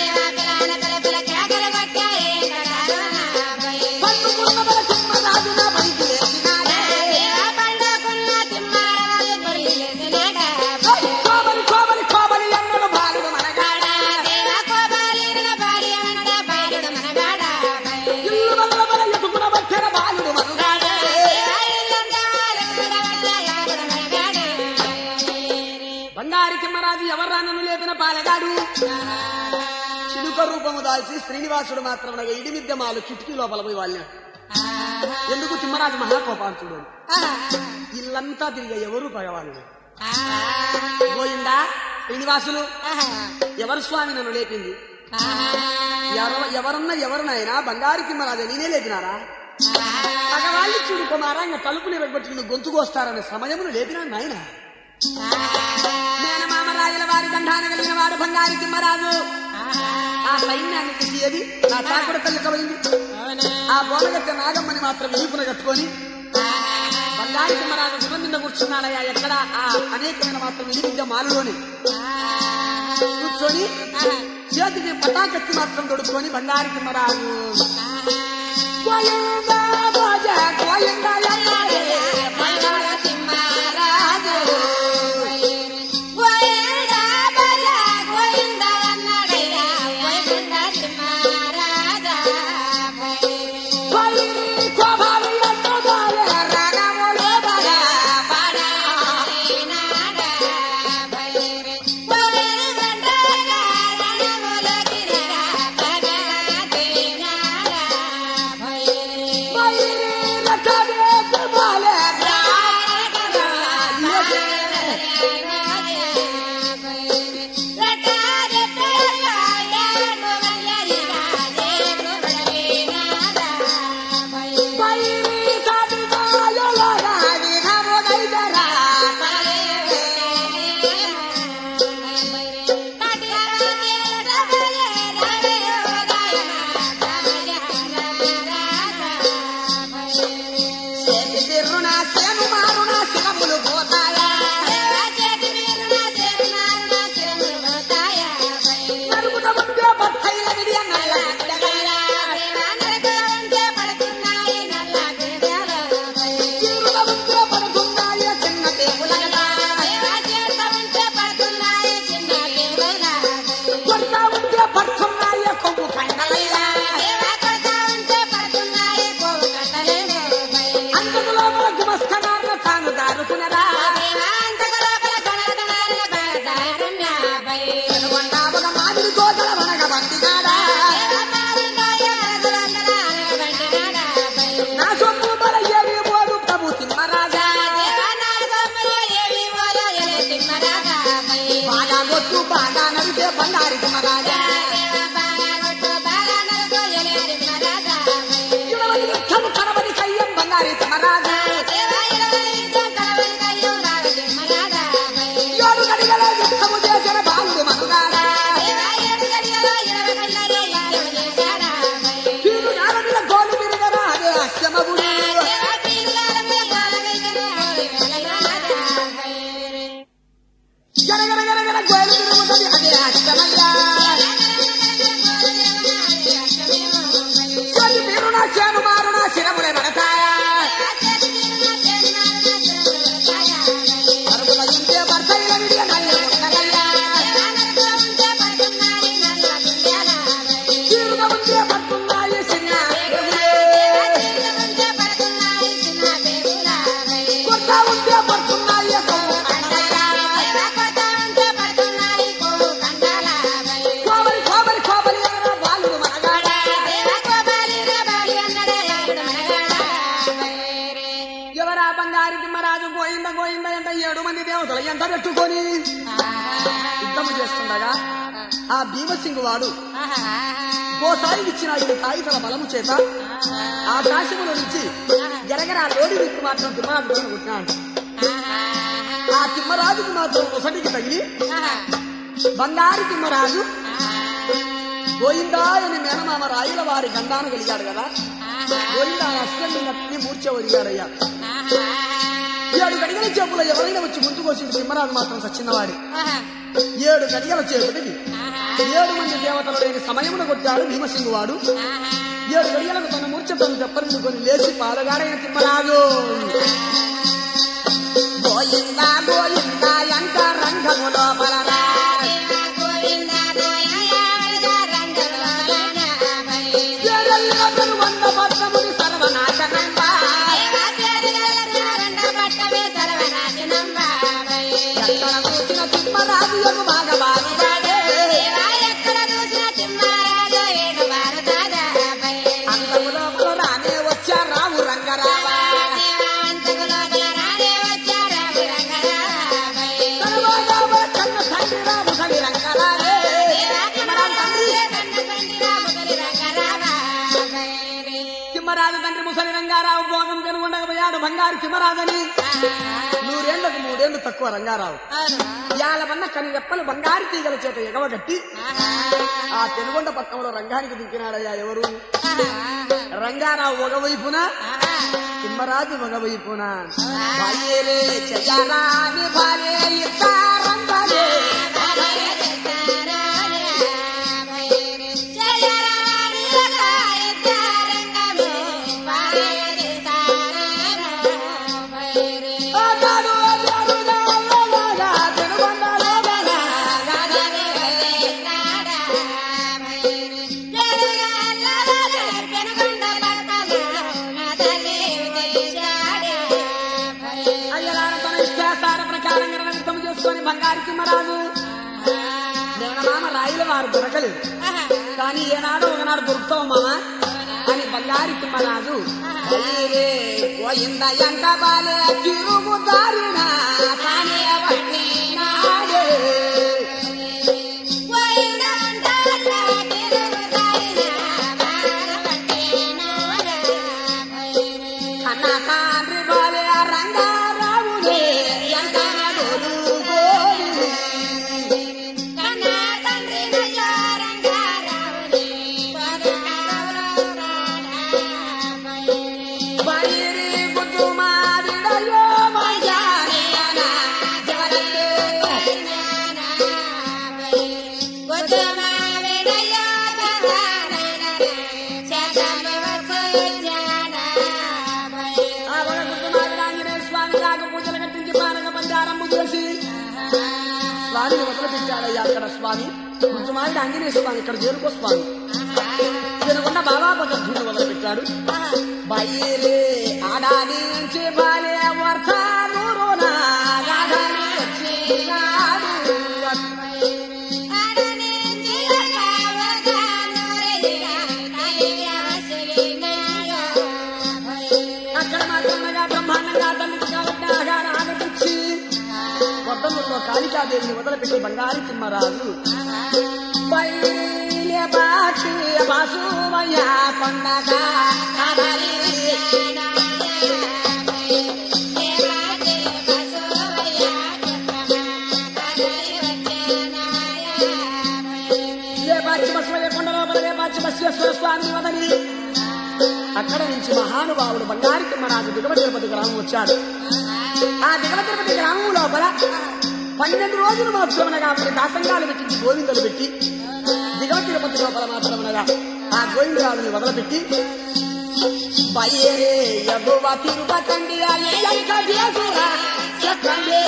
రూపము దాల్చి శ్రీనివాసుడు మాత్రం ఇడి మిద్దెమాలు కిటికీ లోపల పోయి వాళ్ళ ఎందుకు తిమ్మరాజు మహాకోపాంతుడు ఇల్లంతా తిరిగా ఎవరు పగవాళ్ళు పోయిందా శ్రీనివాసులు ఎవరు స్వామి నన్ను లేపింది ఎవరన్నా ఎవరినైనా బంగారు తిమ్మరాజు నేనే లేపినారా పగవాళ్ళు చూడు కుమారా ఇంకా తలుపుని ఎరగొట్టుకుని గొంతుకు వస్తారనే సమయమును లేపినా నాయన నేను మామరాజుల వారి దండాన కలిగిన వాడు బంగారు తిమ్మరాజు ఆ సైన్యాన్ని తీసేది నా చాకుడ తల్లికమైంది. ఆ బోనగట్ట నాగమ్మని మాత్రం వీపున కట్టుకొని బంగారు తిమ్మరాజు గుణం మీద కూర్చున్నాడయ్యా. ఎక్కడ ఆ అనేకమైన మాత్రం ఇడిమిద్ద మాలులోని కూర్చొని చేతికి పటాకత్తి మాత్రం తొడుక్కొని బంగారు తిమ్మరాజు బంగారి తిమ్మరాజు ఏడు గడిగల యుద్ధము చేసిన బాలుడు మనుగాడా పీరుగాల మీద గోలు తిరగరా అదే అశ్రమగుడు గరగరగరగర గోలు తిరుగుతుంది అదే అశ్రమయ్యా పీరునా చేను మారునా శిరములే పడతాయా అరుగుల ఉంటే భర్తయ్య విడియ నల్ల ఉండగయ్యా పీరుగా ఉంటే పడుతున్నాయి చిన్న కొత్త ఉంటే పడుతున్నాయి కోబలి కోబలి కోబలి అన్న బాలుడు మనగాడా ఎవరా బంగారి తిమ్మరాజు గోయింద గోయింద ఎంత ఏడు మంది దేవతలు ఎంత పెట్టుకొని యుద్ధము చేస్తుండగా ఆ భీమసింగు వాడు ఓసారి ఇచ్చిన ఐదు కాగితాల బలము చేత ఆకాశములో నుంచి గరగరా లోడి విక్కు మాత్రం తిమ్మరాజు కొట్టినాడు. ఆ తిమ్మరాజుకు మాత్రం ఒసటికి తగిలి బంగారు తిమ్మరాజు గోయిందా అని మేనమామ రాయుల వారి గంధాను కలిగాడు కదా గోయిందా అస్సలు మూర్చ ఒరిగాడయ్యా. ఏడు గడిగల చేపులో ఎవరైనా వచ్చి ముందుకొచ్చింది తిమ్మరాజు మాత్రం సచ్చినవాడి ఏడు గడిగల చేపటికి ఏడు మంది దేవతలు లేని సమయమును కొట్టాడు భీమసింగు వాడు. ఏడు గడియలకు తన మూర్ఛ తను చెప్పరించుకొని లేచి పాలగాడైన తిమ్మరాజు గోయిందా గోయిందా ఎంత రంగము లోపల వంద పట్టముని సర్వనాశనంబా ఎక్కడ చూసిన తిమ్మరాజు యొక్క భాగవాడు అంతము లోపల రానే వచ్చా రావు రంగరావా కన్న తండ్రి రాము సడి రంగరావే తిమ్మరాజు తండ్రి ముసలి రంగారావు భోగం కనుగొండకపోయాడు బంగారు తిమ్మరాజని నూరేళ్లకు మూడేళ్లు తక్కువ రంగారావు యాలవన్న కని రెప్పలు బంగారు తీగల చేత ఎగవగట్టి ఆ పెనుగొండ పట్టణంలో రంగానికి దింపినాడయ్యా. ఎవరు? రంగారావు ఒకవైపున తిమ్మరాజు ఒకవైపున బాయేలే చెయ్యారాని భార్య ఇస్తారంగలే బంగారు తిమ్మరాజు మేనమామ రాయిల వారు దొరకలేదు కానీ ఏనాడో ఒకనాడు దొరుకుతావు మామ అని బంగారు తిమ్మరాజు పోయింద ఎంత బాలే తిరుగు దారిన అన్న తండ్రి బాలే రంగారావులే ఎంత స్వామిని మొదలుపెట్టాడయ్యా. అక్కడ స్వామి కొంచెమాది ఆంజనేయ స్వామి ఇక్కడ చేరుకో స్వామి జరుగున్న బాబా పద్ధతులు మొదలుపెట్టాడు. బయలే ఆడాని బాలే వర్తాను అక్కడ మాత్రమేగా బ్రహ్మాండంగా తల్లి కాబట్టి ఆగారం ఆగటిచ్చి మొత్తంలో కాళికాదేవిని మొదలుపెట్టి బంగారు తిమ్మరాజు బయలే బాటి బాసుమయ్య కొండగా తిరుపతిని వదని అక్కడ నుంచి మహానుభావుడు బంగారు తిమ్మరాజు దిగవ తిరుపతి గ్రామం వచ్చాడు. ఆ దిగవ తిరుపతి గ్రామం లోపల పన్నెండు రోజులు మాత్రమనగా అతని దాసంగాలు పెట్టించి గోవిందులు పెట్టి దిగవ తిరుపతి లోపల మాత్రమనగా ఆ గోవిందరాజుని వదలపెట్టి బయరే ఎగువ తిరుపతండి చెప్పండి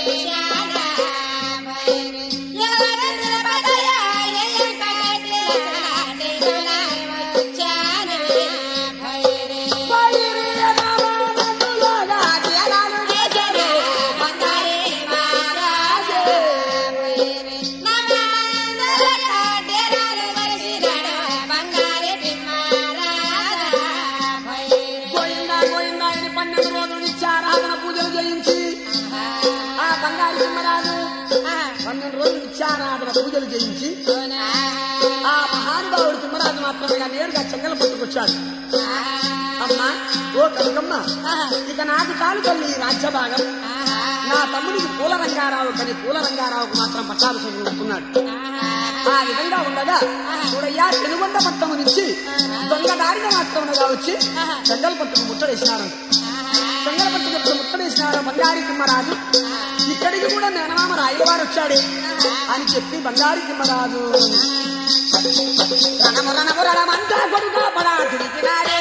పూజలు చేయించి ఆ మహానుభావుడు తిమ్మరాజు మాత్రమే నేరుగా చెంగల పట్టుకొచ్చాడు. అమ్మా ఓ కనుకమ్మ, ఇక నాకు కాలు తల్లి ఈ రాజ్య భాగం నా తమ్ముడికి పూల రంగారావు కానీ పూల రంగారావుకు మాత్రం పట్టాలు చదువుతున్నాడు. ఆ విధంగా ఉండగా చూడయ్యా పెనుగొండ పట్టము నుంచి దొంగ దారిన మాత్రమునగా వచ్చి చెంగల పట్టుకు ముట్టడేసినారు. చెంగల పట్టుకు ముట్టడేసినారు బంగారు తిమ్మరాజు. ఇక్కడికి కూడా మేనమామ రాయలవారు వచ్చాడే అని చెప్పి బంగారు తిమ్మరాజు రణము రణము రణమంతా కొడుకు పడా తిరిగినాడే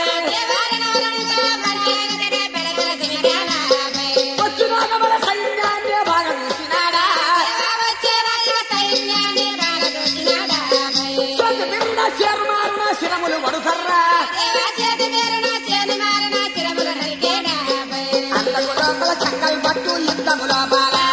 వచ్చినాక మన సైన్యాన్ని బాగా చూసినాడా శర్మారున శిరములు పడుతర్రా అంతకులోపల చక్కలు పట్టు యుద్ధములో బాలా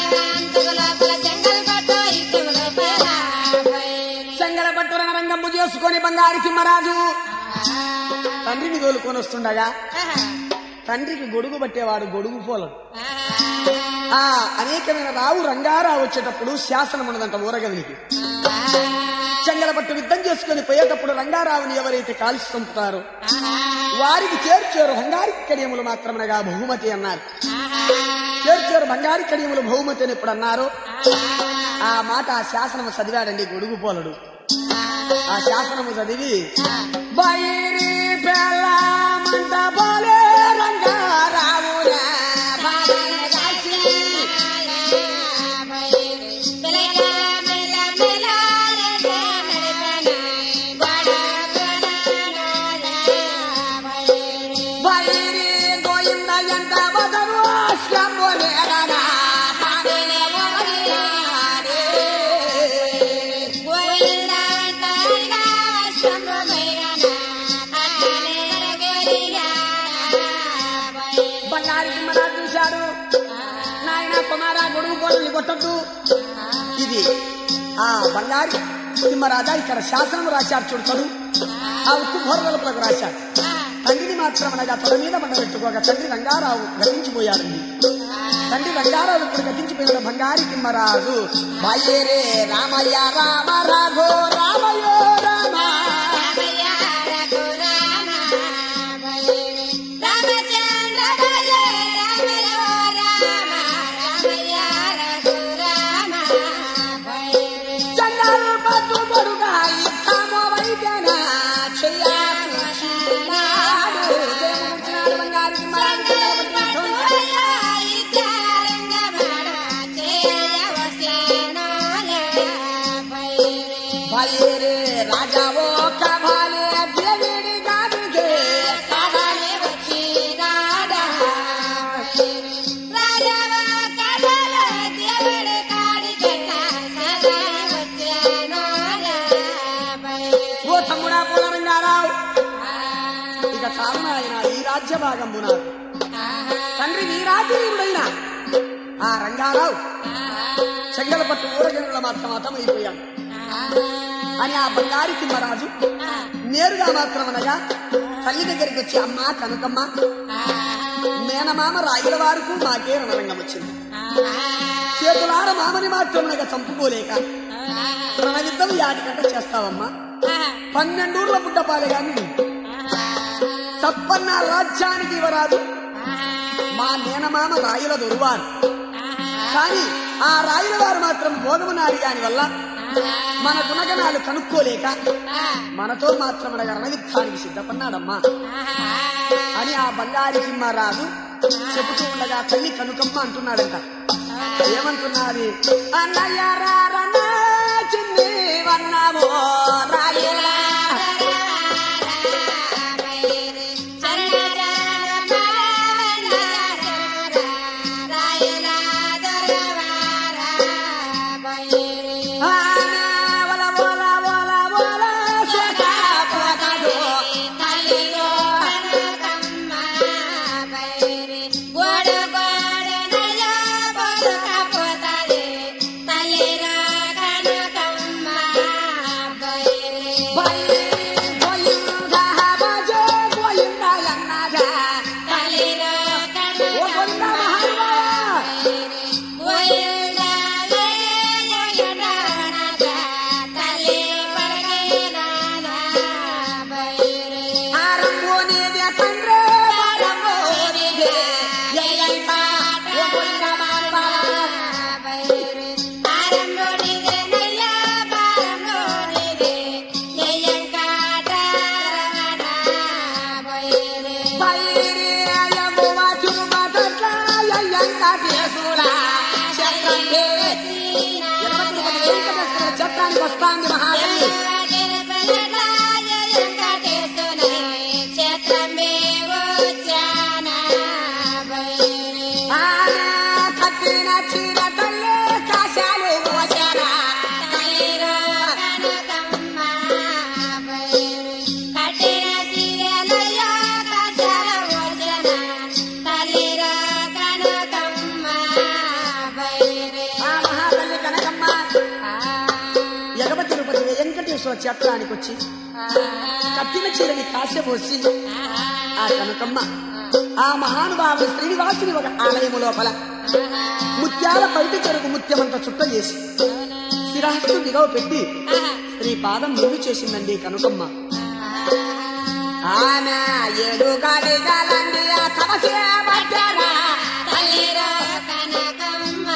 చెంగల పట్టు రణరంగము చేసుకొని బంగారు తిమ్మరాజు తండ్రిని తోలుకొని వస్తుండగా తండ్రికి గొడుగు పట్టేవాడు గొడుగు పోలడు. ఆ అనేకమైన రావు రంగారావు వచ్చేటప్పుడు శాసనం ఉన్నదంట ఊరగవినికి. చెంగల పట్టు యుద్ధం చేసుకుని పోయేటప్పుడు రంగారావుని ఎవరైతే కాల్చి చంపుతారో వారికి చేర్చారు బంగారు కడియములు మాత్రమనగా బహుమతి అన్నారు. చేర్చారు బంగారు కడియములు బహుమతి అని ఎప్పుడు అన్నారు ఆ మాట ఆ శాసనము చదివాడండి గొడుగు పోలడు. ఆ శాసనము చదివి బైరి పెళ్ళమంట పోలే రంగారావురా కొట్టద్దు. ఇది ఆ బంగారు తిమ్మరాజా ఇక్కడ శాసనం రాశాడు చూడు చదువు. ఆ ఉక్కు భోర్వలకు రాశాడు. తండ్రిని మాత్రం అనగా తొడ మీద మండ పెట్టుకోగా తండ్రి రంగారావు గతించిపోయాడండి. తండ్రి రంగారావు ఇప్పుడు గతించిపోయిన బంగారు తిమ్మరాజు బయరే రామయ్య రామ రాఘో రామయో రామ భాగంబునారు తండ్రి వీరాజు వీరుడైన ఆ రంగారావు చెంగల పట్టు ఊరగనుల మాత్రం అతమైపోయాడు అని ఆ బంగారు తిమ్మరాజు నేరుగా మాత్రం అనగా తల్లి దగ్గరికి వచ్చి అమ్మ కనుకమ్మ మేనమామ రాయుల వారికి మాకే రణరంగం వచ్చింది. చేతులార మామని మాత్రమనగా చంపుకోలేక రణయుద్ధం యాటికంట చేస్తావమ్మా. పన్నెండూర్ల బుడ్డపాలే గాని తప్పన్న రాజ్యానికి ఇవ్వరాదు. మా మేనమామ రాయుల దొరువారు కానీ ఆ రాయుల వారు మాత్రం భోగము నారి దాని వల్ల మన గుణగణాలు కనుక్కోలేక మనతో మాత్రమనగా రణయుద్ధానికి సిద్ధపన్నాడమ్మా అని ఆ బంగారి తిమ్మరాజు చెబుతూ ఉండగా తల్లి కనుకమ్మ అంటున్నాడంట. ఏమంటున్నది? అన్నయ్య రారన్నా చిన్ని వన్నామో రాయలా వస్తాంది మహాదేవి. కట్టిన చీర తల్లే కాశాలు వశారా క్షేత్రానికి వచ్చి కట్టిన చీరని కాశపోసి ఆ కనకమ్మ ఆ మహానుభావుడు శ్రీనివాసుని ఒక ఆలయము లోపల ముత్యాల బయట చెరుకు ముత్యమంత చుట్ట చేసి శిరహస్తు దిగవ పెట్టి శ్రీ పాదం నిన్ను చేసిందండి కనకమ్మ. ఆనా ఏడు గాడిగాలండి ఆ తపసే మధ్యాహ్న తల్లిరో కనకమ్మ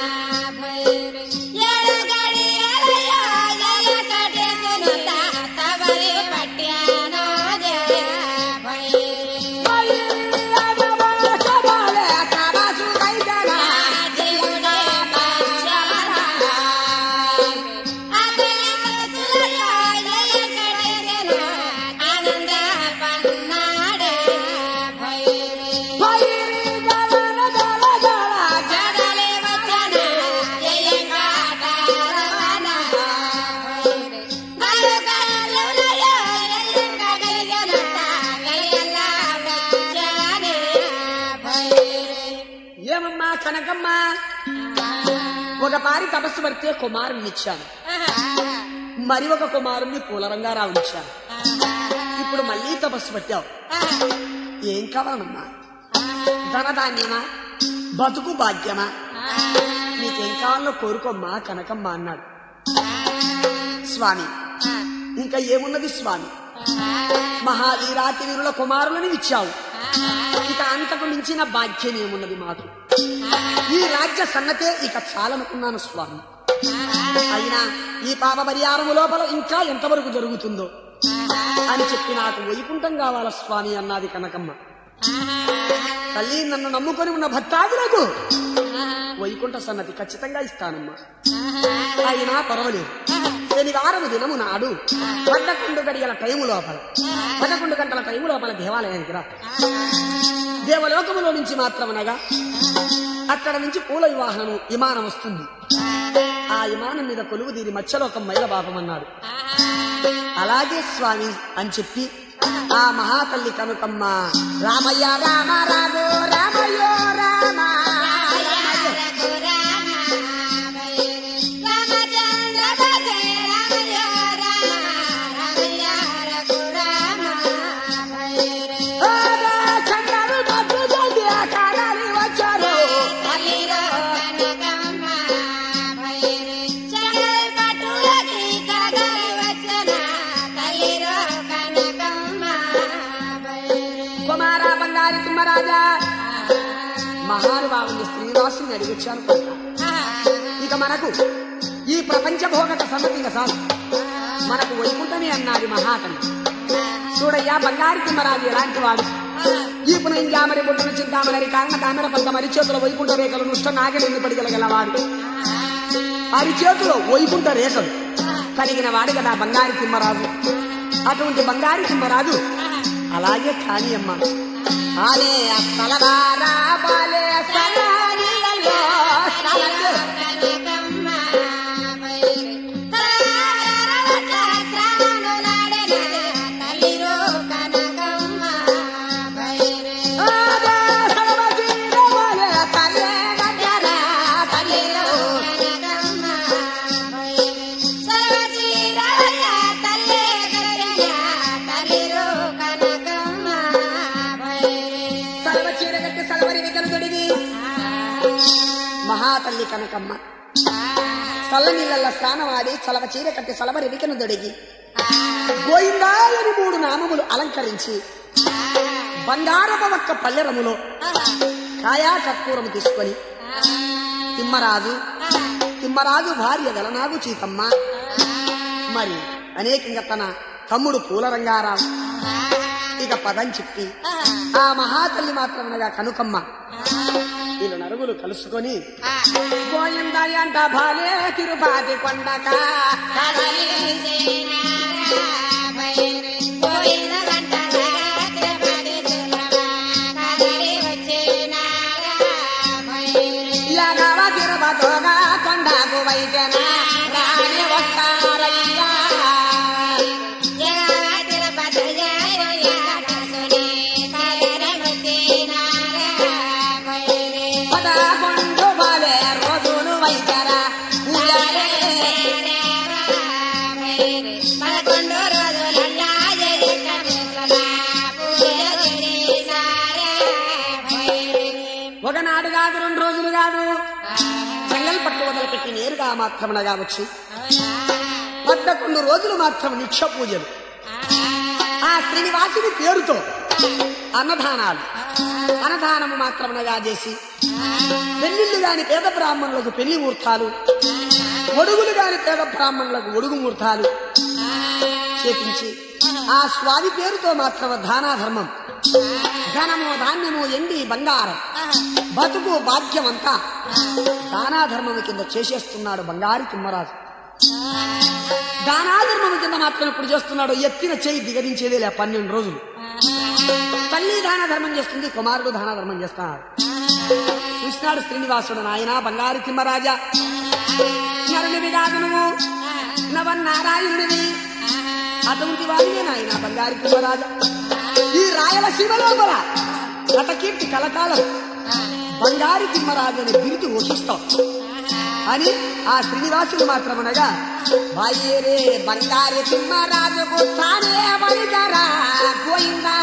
కనకమ్మ ఒక పారి తపస్సు పడితే కుమారుణ్ణి ఇచ్చాను, మరి ఒక కుమారుణ్ణి పూలరంగారావు ఇచ్చాను. ఇప్పుడు మళ్ళీ తపస్సు పట్టావు, ఏం కావాలమ్మా? ధనధాన్యమా, బతుకు భాగ్యమా, నీకేం కావాలో కోరుకోమ్మా కనకమ్మ అన్నాడు. స్వామి ఇంకా ఏమున్నది స్వామి, మహావీరాతి వీరుల కుమారులని ఇచ్చావు, ఇక అంతకు మించిన భాగ్యం ఏమున్నది మాకు? ఈ రాజ్య సన్నతే ఇక చాలనుకున్నాను స్వామి. అయినా ఈ పాప పరిహారము లోపల ఇంకా ఎంతవరకు జరుగుతుందో అని చెప్పి నాకు వైకుంఠం కావాల స్వామి అన్నది కనకమ్మ. తల్లి నన్ను నమ్ముకొని ఉన్న భక్తాదులకు వైకుంఠ సన్నతి ఖచ్చితంగా ఇస్తానమ్మా. అయినా పర్వాలేదు, శనివారం దినము నాడు పదకొండు గడియల టైము లోపల పదకొండు గంటల టైము లోపల దేవాలయానికి రా. దేవలోకములో నుంచి మాత్రమనగా అక్కడ నుంచి పూల వివాహము విమానం వస్తుంది. ఆ విమానం మీద కొలువు దీని మత్స్యలోకం మైలబాపమన్నాడు. అలాగే స్వామి అని చెప్పి ఆ మహాతల్లి కనుకమ్మ రామయ్య రామ రాఘో రామయ్యో రామ రాజా మహానుభావుని శ్రీనివాసుని అడిగొచ్చాను. ఇక మనకు ఈ ప్రపంచ భోగక సమ్మతిగా సార్ మనకు వైకుంఠమే అన్నది మహాకవి. చూడయ్యా బంగారు తిమ్మరాజు ఎలాంటి వాడు. ఈ పునః బుట్టన చింతామణి కారణ కామెర పంత అరిచేతుల వైకుంఠ రేఖలు నుష్ట నాగలి పడిగలగలవాడు. అరిచేతులో వైకుంఠ రేఖలు కలిగిన వాడు కదా బంగారు తిమ్మరాజు. అటువంటి బంగారు తిమ్మరాజు అలాగే కాని అమ్మ ఆలే అస్తలవారా బాలే సలానిలలో సలగే మహాతల్లి కనకమ్మ చల్ల నీళ్ళ స్నానమాడి చలవ చీర కట్టి సలవ రెడికను దొడిగి గోయిందాయని మూడు నామములు అలంకరించి బంగారపు ఒక్క పల్లెరములో కాయా కర్పూరము తీసుకొని తిమ్మరాజు తిమ్మరాజు భార్య గలనాగు చీతమ్మ మరి అనేకంగా తన తమ్ముడు పూల రంగారావు ఇక పదం చెప్పి ఆ మహాతల్లి మాత్రమనగా కనుకమ్మ వీళ్ళు నరుగులు కలుసుకొని గోయిందాయి అంట భాలే తిరుపతి కొండక యాదవ తిరుపతోగా కొండకు వైద్యన రాని వస్తారయ్యా ఒకనాడు కాదు రెండు రోజులు కాదు చెంగల్ పట్టు వదలుపెట్టి నేరుగా మాత్రమనగా వచ్చి పదకొండు రోజులు మాత్రం నిక్ష పూజలు ఆ శ్రీనివాసుని పేరుతో అన్నదానాలు అన్నదానము మాత్రమనగా చేసి పెళ్లిళ్ళు గాని పేద బ్రాహ్మణులకు పెళ్లి ముహూర్తాలు ఒడుగులు గాని పేద బ్రాహ్మణులకు ఒడుగు ముహూర్తాలు చేపించి ఆ స్వామి పేరుతో మాత్రం దానాధర్మం ధనము ధాన్యము ఎండి బంగారం బతుకు భాగ్యమంతా దానాధర్మము కింద చేసేస్తున్నాడు బంగారు తిమ్మరాజు. దానాధర్మము కింద మాత్రం ఇప్పుడు చేస్తున్నాడు. ఎత్తిన చేయి దిగదించేదే లే పన్నెండు రోజులు. తల్లి దానధర్మం చేస్తుంది, కుమారుడు దానధర్మం చేస్తున్నాడు. చూసినాడు శ్రీనివాసుడు నాయన బంగారు తిమ్మరాజా నరునివి కాదు నువ్వు నవన్నారాయణునివి అటువంటి వాడినే నాయన బంగారు తిమ్మరాజా. ఈ రాయలసీమ లోపల నటకీర్తి కలకాలం బంగారు తిమ్మరాజు అనే బిరుదు ఘోషిస్తాం అని ఆ శ్రీనివాసుడు మాత్రమనగా బాయేరే బంగారు తిమ్మరాజుకు తానే బలిగరా గోయిందా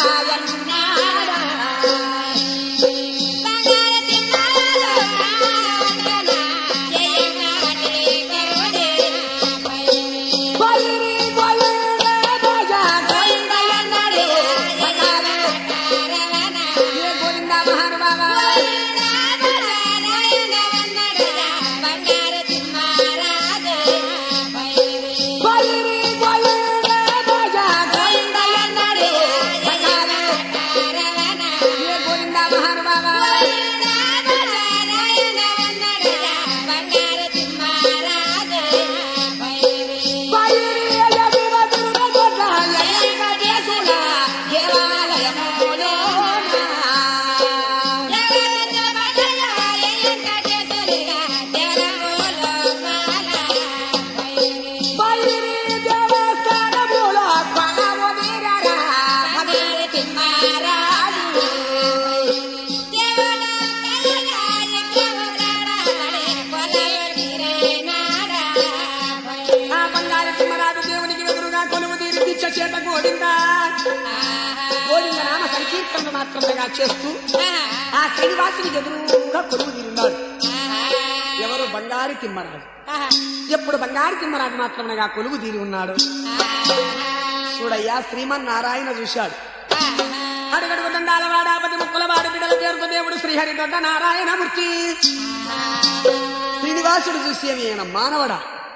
మాత్రమే చేస్తూ ఆ శ్రీనివాసుని ఎదురుగా కొలువు తీరున్నాడు. ఎవరు బంగారు తిమ్మరాజు. ఎప్పుడు బంగారు తిమ్మరాజు మాత్రమేగా కొలువు తీరి ఉన్నాడు. చూడయ్యా శ్రీమన్నారాయణ చూశాడు. అడుగడుగు దండాలవాడ పది ముక్కుల వాడు బిడల పేరుతో దేవుడు శ్రీహరి దొడ్డ నారాయణమూర్తి. శ్రీనివాసుడు చూసి ఏమైనా మానవడా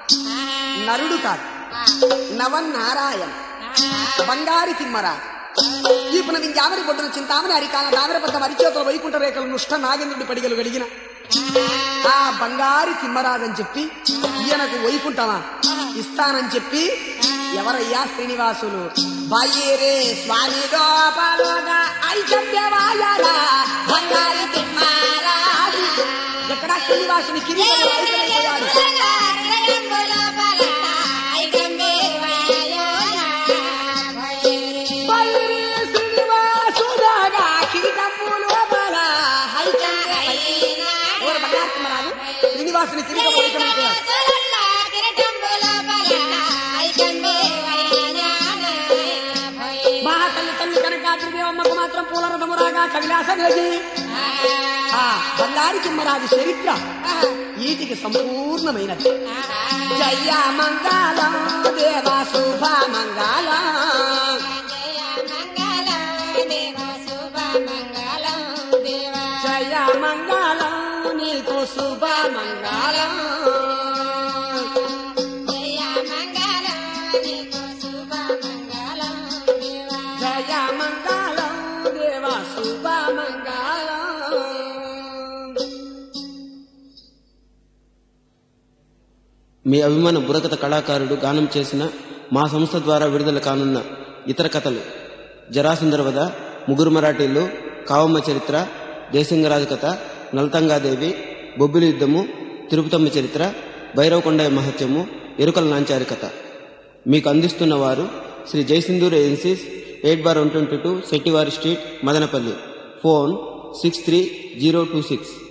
నరుడు కాదు, నవనారాయణ బంగారి తిమ్మరా ఈ పునవింజామరి బొడ్డున చింతామని అరికాల దామరపద్ద మరిచేతుల వైకుంఠ రేఖలు నుష్ట నాగేంద్రుడి పడిగలు గడిగిన ఆ బంగారి తిమ్మరాజని చెప్పి ఈయనకు వైకుంఠమా ఇస్తానని చెప్పి ఎవరయ్యా శ్రీనివాసులు బయరే స్వామి గోపాలుగా ఐకమ్యవాయరా బంగారి తిమ్మరాజు ఎక్కడ శ్రీనివాసుని కిరీటం ఐకమైపోయాడు. శ్రీనివాసుని కిరీటం ఐకమైపోయాడు. మహాతల్లి తల్లి కనకాద్రిదేవమ్మకు మాత్రం పూల రథము రాగా కవిలాసదేవి ఆ బంగారి తిమ్మరాజు చరిత్ర ఈటికి సంపూర్ణమైనది. జయ మంగళం దేవ శుభ మంగళం జయ మంగళం నీకు శుభ మంగళం జయ మంగళం దేవ శుభ మంగళం. మీ అభిమాన బుర్రకథ కళాకారుడు గానం చేసిన మా సంస్థ ద్వారా విడుదల కానున్న ఇతర కథలు జరాసుందర వధ, ముగ్గురు మరాఠీలు, కావమ్మ చరిత్ర, దేశింగరాజు కథ, నల్తంగాదేవి, బొబ్బిలి యుద్ధము, తిరుపతమ్మ చరిత్ర, భైరవకొండయ్య మహత్యము, ఎరుకల నాంచారి కథ మీకు అందిస్తున్న వారు Sri Jayasindhoor agencies, eight bar one twenty two Settivari street, Madanapalli. Phone six three zero two six.